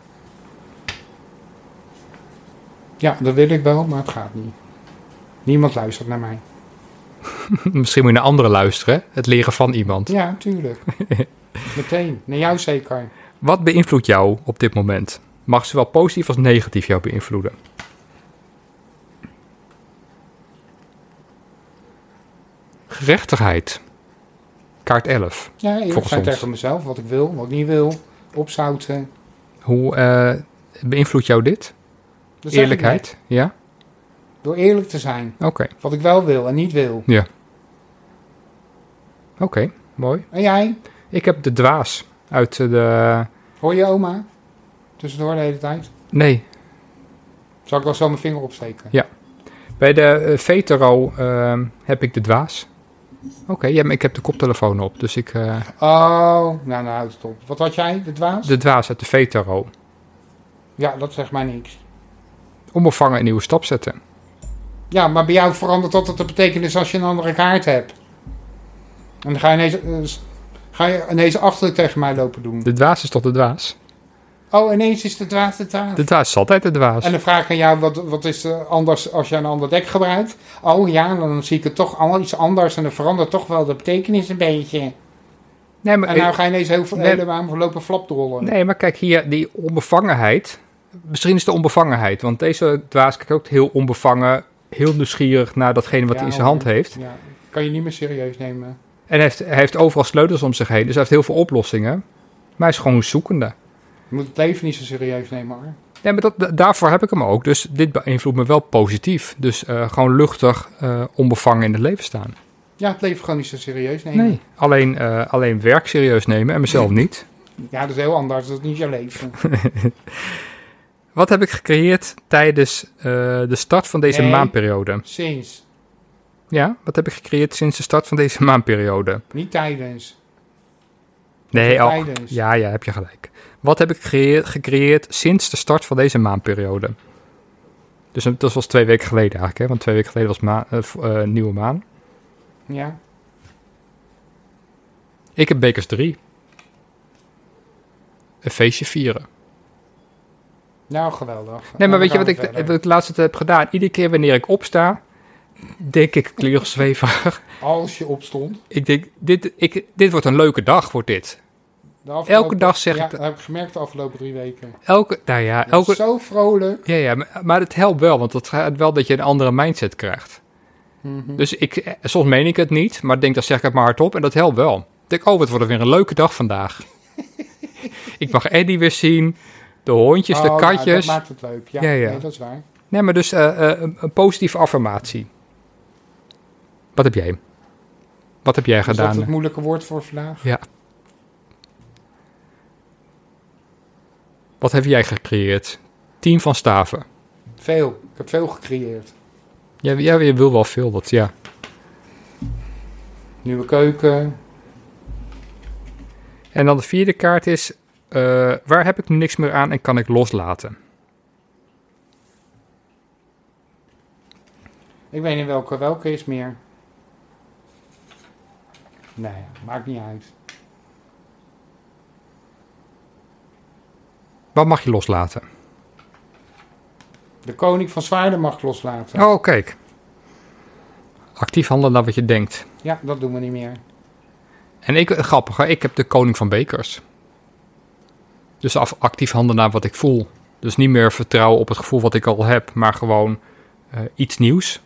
Ja, dat wil ik wel, maar het gaat niet. Niemand luistert naar mij. Misschien moet je naar anderen luisteren, hè? Het leren van iemand. Ja, tuurlijk. Meteen, naar jou zeker. Wat beïnvloedt jou op dit moment? Mag zowel positief als negatief jou beïnvloeden? Gerechtigheid. Kaart elf. Ja, eerlijk zijn tegen mezelf wat ik wil, wat ik niet wil. Opzouten. Hoe uh, beïnvloedt jou dit? Dat Eerlijkheid, ja? Door eerlijk te zijn. Oké. Okay. Wat ik wel wil en niet wil. Ja. Oké, okay, mooi. En jij? Ik heb de dwaas uit de... Hoor je oma? Tussendoor de hele tijd? Nee. Zal ik wel zo mijn vinger opsteken? Ja. Bij de uh, Vetero uh, heb ik de dwaas. Oké, okay, ja, maar ik heb de koptelefoon op, dus ik... Uh... Oh, nou, nou, houd het op. Wat had jij, de dwaas? De dwaas uit de Vetero. Ja, dat zegt mij niks. Onbevangen een nieuwe stap zetten. Ja, maar bij jou verandert dat de betekenis als je een andere kaart hebt. En dan ga je ineens, uh, ga je ineens achterlijk tegen mij lopen doen. De dwaas is toch de dwaas? Oh, ineens is de dwaas de dwaas. De dwaas is altijd de dwaas. En dan vraag ik aan jou, wat, wat is er anders als je een ander dek gebruikt? Oh ja, dan zie ik het toch allemaal iets anders en dan verandert toch wel de betekenis een beetje. Nee, maar en nou ik, ga je ineens heel veel nee, helemaal lopen flapdrollen. Nee, maar kijk hier, die onbevangenheid. Misschien is de onbevangenheid, want deze dwaas kijkt ook heel onbevangen, heel nieuwsgierig naar datgene wat ja, hij in zijn hand heeft. Ja, kan je niet meer serieus nemen. En hij heeft, hij heeft overal sleutels om zich heen. Dus hij heeft heel veel oplossingen. Maar hij is gewoon een zoekende. Je moet het leven niet zo serieus nemen, hoor. Ja, maar dat, daarvoor heb ik hem ook. Dus dit beïnvloedt me wel positief. Dus uh, gewoon luchtig, uh, onbevangen in het leven staan. Ja, het leven gewoon niet zo serieus nemen. Nee, alleen, uh, alleen werk serieus nemen en mezelf niet. Ja, dat is heel anders. Dat is niet jouw leven. Wat heb ik gecreëerd tijdens uh, de start van deze nee, maanperiode? Sinds. Ja, wat heb ik gecreëerd sinds de start van deze maanperiode? Niet tijdens. Nee, al. Tijdens. Ja, ja, heb je gelijk. Wat heb ik gecreëerd, gecreëerd sinds de start van deze maanperiode? Dus dat was twee weken geleden eigenlijk, hè? Want twee weken geleden was ma- uh, uh, nieuwe maan. Ja. Ik heb bekers drie. Een feestje vieren. Nou, geweldig. Nee, maar weet je wat ik, wat ik de laatste tijd heb gedaan? Iedere keer wanneer ik opsta, denk ik kleurgezweverig. Als je opstond. Ik denk, dit, ik, dit wordt een leuke dag, wordt dit. Elke dag zeg ja, ik... dat heb ik gemerkt de afgelopen drie weken. Elke, nou ja, elke, zo vrolijk. Ja, ja, maar, maar het helpt wel, want het gaat wel dat je een andere mindset krijgt. Mm-hmm. Dus ik, soms meen ik het niet, maar ik denk, dan zeg ik het maar hardop en dat helpt wel. Ik denk, oh, het wordt weer een leuke dag vandaag. Ik mag Eddie weer zien, de hondjes, oh, de katjes. Ja, dat maakt het leuk. Ja, ja, ja. Nee, dat is waar. Nee, maar dus uh, uh, een, een positieve affirmatie. Wat heb jij? Wat heb jij is gedaan? Is dat het moeilijke woord voor vandaag? Ja. Wat heb jij gecreëerd? Tien van staven. Veel. Ik heb veel gecreëerd. Ja, ja, je wil wel veel, dat ja. Nieuwe keuken. En dan de vierde kaart is... Uh, waar heb ik nu niks meer aan en kan ik loslaten? Ik weet niet welke. Welke is meer? Nee, maakt niet uit. Wat mag je loslaten? De koning van zwaarden mag ik loslaten. Oh, kijk. Actief handelen naar wat je denkt. Ja, dat doen we niet meer. En ik, grappig, hè? Ik heb de koning van bekers. Dus af, actief handelen naar wat ik voel. Dus niet meer vertrouwen op het gevoel wat ik al heb, maar gewoon uh, iets nieuws.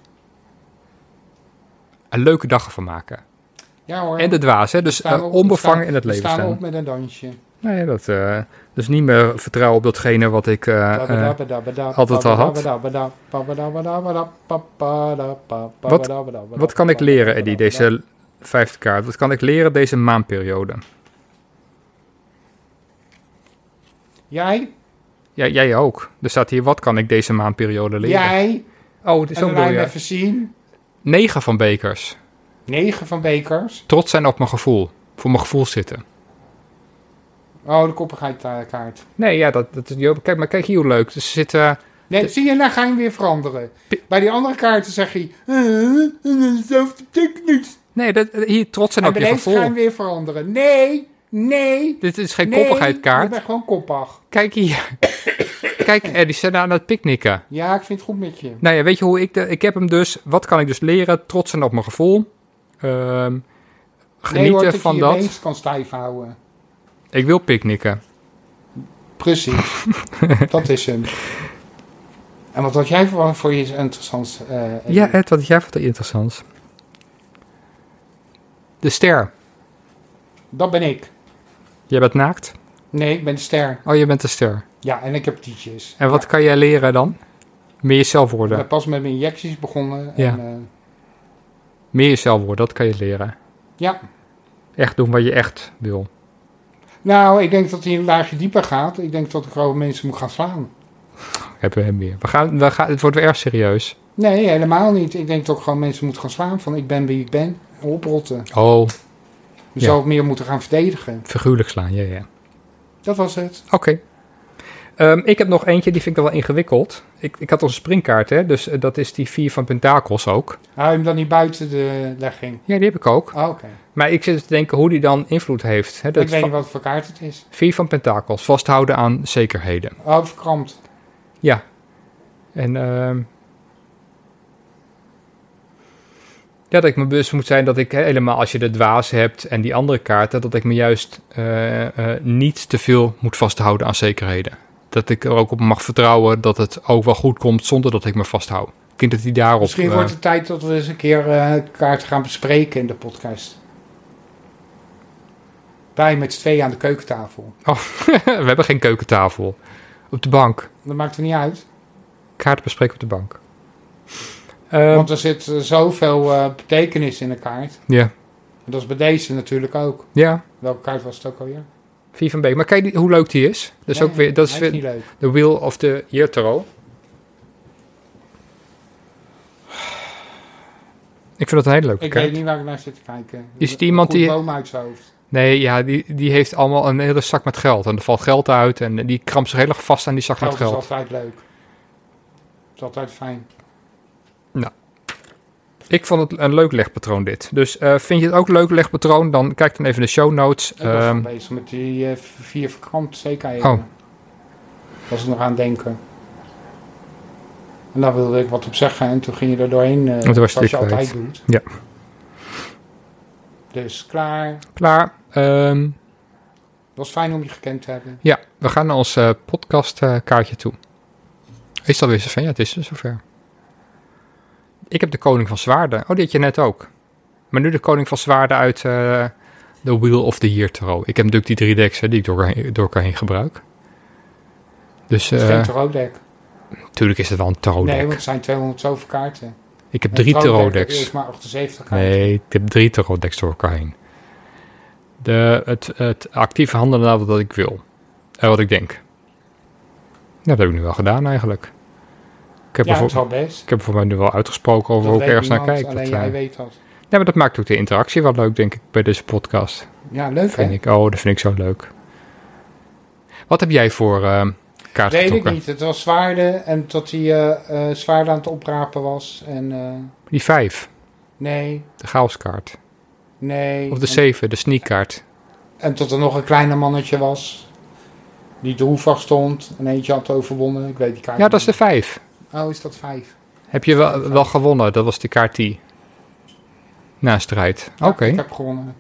Een leuke dag ervan maken. Ja hoor. En de dwaas, hè? Dus uh, op, onbevangen staan, in het leven staan. We staan. op met een dansje. Nee, dat, uh, dus niet meer vertrouwen op datgene wat ik uh, uh, altijd al had. Wat, wat kan ik leren, Eddie, deze vijfde kaart? Wat kan ik leren deze maanperiode? Jij? Ja, jij ook. Er staat hier, wat kan ik deze maanperiode leren? Jij? Oh, het is en ook dan door, ja. even zien. Negen van bekers. Negen van bekers. Trots zijn op mijn gevoel. Voor mijn gevoel zitten. Oh, de koppigheidkaart. Nee, ja, dat, dat is... Kijk, maar kijk hier hoe leuk. Dus er zit... Uh, nee, de, zie je, dan ga je hem weer veranderen. P- Bij die andere kaarten zeg je... Hetzelfde betekent niets. Nee, dat, hier trots zijn op je gevoel. En ga je hem weer veranderen. Nee, nee. Dit is geen nee, koppigheidkaart. ik ben gewoon koppig. Kijk hier. Kijk, eh, die zijn aan het picknicken. Ja, ik vind het goed met je. Nou ja, weet je hoe ik... De, ik heb hem dus... Wat kan ik dus leren? Trots zijn op mijn gevoel. Uh, genieten nee, hoor, van je dat. je been kan stijf houden. Ik wil picknicken. Precies. Dat is hem. En wat had jij voor, voor je interessant? Uh, ja, Ed, wat had jij voor interessant? De ster. Dat ben ik. Jij bent naakt? Nee, ik ben de ster. Oh, je bent de ster. Ja, en ik heb tietjes. En wat ja. kan jij leren dan? Meer jezelf worden. Ik ben pas met mijn injecties begonnen. Ja. En, uh, Meer jezelf worden, dat kan je leren. Ja. Echt doen wat je echt wil. Nou, ik denk dat hij een laagje dieper gaat. Ik denk dat ik gewoon mensen moet gaan slaan. Hebben we hem weer. We gaan, we gaan, het wordt weer erg serieus. Nee, helemaal niet. Ik denk dat ik gewoon mensen moet gaan slaan van ik ben wie ik ben. Oprotten. Oh. Je ja. zou het meer moeten gaan verdedigen. Figuurlijk slaan, ja, ja. Dat was het. Oké. Okay. Um, ik heb nog eentje, die vind ik wel ingewikkeld. Ik, ik had onze springkaart, hè. Dus uh, dat is die vier van Pentakels ook. Hou je hem dan niet buiten de legging? Ja, die heb ik ook. Oh, oké. Okay. Maar ik zit te denken hoe die dan invloed heeft. Hè. Dat ik weet van, niet wat voor kaart het is. Vier van Pentakels. Vasthouden aan zekerheden. Oh, verkrampt. Ja. En... Uh, ja, dat ik me bewust moet zijn dat ik helemaal als je de dwaas hebt en die andere kaarten, dat ik me juist uh, uh, niet te veel moet vasthouden aan zekerheden. Dat ik er ook op mag vertrouwen dat het ook wel goed komt zonder dat ik me vasthoud. Ik denk dat die daarop... Misschien uh, wordt het tijd dat we eens een keer uh, kaarten gaan bespreken in de podcast. Wij met z'n tweeën aan de keukentafel. Oh, we hebben geen keukentafel. Op de bank. Dat maakt er niet uit. Kaarten bespreken op de bank. Um, Want er zit uh, zoveel uh, betekenis in een kaart. Ja. En dat is bij deze natuurlijk ook. Ja. Welke kaart was het ook alweer? Vier van Beek. Maar kijk die, hoe leuk die is. Dat is Nee, ook weer, dat is hij weer niet leuk. de Wheel of the Year Tarot. Ik vind dat een hele leuke Ik kaart. weet niet waar ik naar zit te kijken. Is het iemand Goed die... boom uit zijn hoofd. Nee, ja, die, die heeft allemaal een hele zak met geld. En er valt geld uit en die krampt zich heel erg vast aan die zak Geld met is geld. altijd leuk. Het is altijd fijn. Ik vond het een leuk legpatroon dit. Dus uh, vind je het ook een leuk legpatroon, dan kijk dan even de show notes. Ik was al Um, bezig met die uh, vier verkrampt zeker. Oh. Was ik nog aan het denken. En daar wilde ik wat op zeggen en toen ging je er doorheen. Uh, toen was je zoals dit je altijd kwijt. doet. Ja. Dus klaar. Klaar. Um, Het was fijn om je gekend te hebben. ja, we gaan naar ons uh, podcastkaartje uh, toe. Is het alweer zover? Ja, het is er zover. Ik heb de Koning van Zwaarden. Oh, die had je net ook. Maar nu de Koning van Zwaarden uit uh, de Wheel of the Year Tarot. Ik heb natuurlijk die drie decks hè, die ik door, door elkaar heen gebruik. Dus, Het is uh, geen tarotdeck. Natuurlijk is het wel een tarot deck. Nee, want het zijn tweehonderd zoveel kaarten. Ik heb Een drie tarot tarotdeck decks. is maar achtenzeventig kaarten. Nee, ik heb drie tarot decks door elkaar heen. De, het, het actieve handelen naar wat ik wil. En wat ik denk. Ja, dat heb ik nu wel gedaan eigenlijk. Ik heb, Ja, er het voor, is wel best. ik heb voor mij nu wel uitgesproken over Dat hoe ik weet ergens naar niemand, kijk. Alleen Dat, jij uh, weet dat. ja, maar dat maakt ook de interactie wel leuk, denk ik, bij deze podcast. Ja, leuk Vind hè? ik. Oh, dat vind ik zo leuk. Wat heb jij voor uh, kaart Weet ik getrokken? niet. Het was zwaarden en dat hij uh, uh, zwaarden aan het oprapen was. En uh, Die vijf, nee, de chaoskaart. nee. Of de en, zeven, de sneakkaart. en tot er nog een kleiner mannetje was. Die droevig stond en eentje had overwonnen. Ik weet die kaart Ja, dat is de niet. vijf. Oh, is dat vijf? Heb je wel, wel gewonnen? Dat was die kaart die. Na strijd. Ja, Oké. ik heb gewonnen.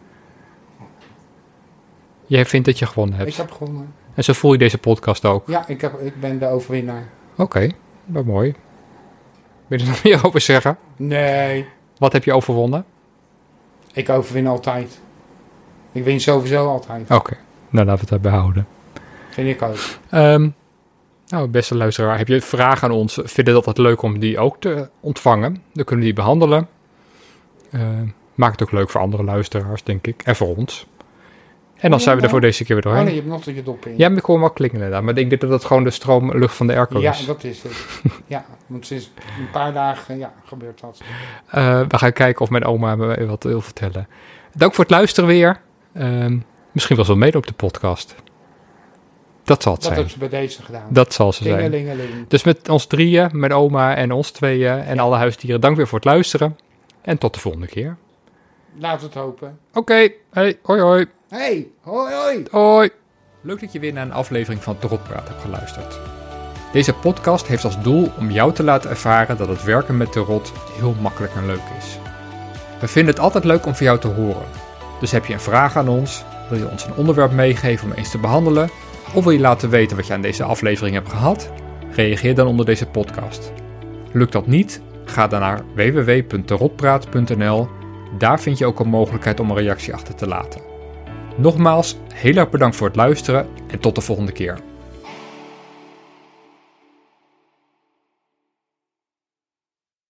Jij vindt dat je gewonnen hebt. Ik heb gewonnen. En zo voel je deze podcast ook. Ja, ik, heb, ik ben de overwinnaar. Oké, okay, wat mooi. Wil je er nog meer over zeggen? Nee, Wat heb je overwonnen? ik overwin altijd. Ik win sowieso altijd. Oké, okay. Nou laten we het daarbij houden. Vind ik ook. Um, nou, beste luisteraar, heb je vragen aan ons? Vind je het altijd leuk om die ook te ontvangen? Dan kunnen we die behandelen. Uh, maakt het ook leuk voor andere luisteraars, denk ik. En voor ons. En dan Oh, zijn we er nou. voor deze keer weer Oh doorheen. nee, je hebt nog je dop in. Ja, maar ik hoor hem wel klinken inderdaad. Maar ik denk dat dat gewoon de stroomlucht van de airco Ja, is. dat is het. Ja, want sinds een paar dagen ja, gebeurt dat. Uh, we gaan kijken of mijn oma me wat wil vertellen. Dank voor het luisteren weer. Uh, misschien was wel mede op de podcast. Dat zal het Dat zijn. hebben ze bij deze gedaan. Dat zal ze zijn. Tingelingeling. Dus met ons drieën, mijn oma en ons tweeën en Ja. alle huisdieren, dank weer voor het luisteren. En tot de volgende keer. Laten we het hopen. Oké, okay. Hey, hoi hoi. Hey, hoi hoi. Hoi. Leuk dat je weer naar een aflevering van Tarotpraat hebt geluisterd. Deze podcast heeft als doel om jou te laten ervaren dat het werken met tarot heel makkelijk en leuk is. We vinden het altijd leuk om van jou te horen. Dus heb je een vraag aan ons, wil je ons een onderwerp meegeven om eens te behandelen, of wil je laten weten wat je aan deze aflevering hebt gehad? Reageer dan onder deze podcast. Lukt dat niet? Ga dan naar w w w punt tarotpraat punt n l. Daar vind je ook een mogelijkheid om een reactie achter te laten. Nogmaals, heel erg bedankt voor het luisteren en tot de volgende keer.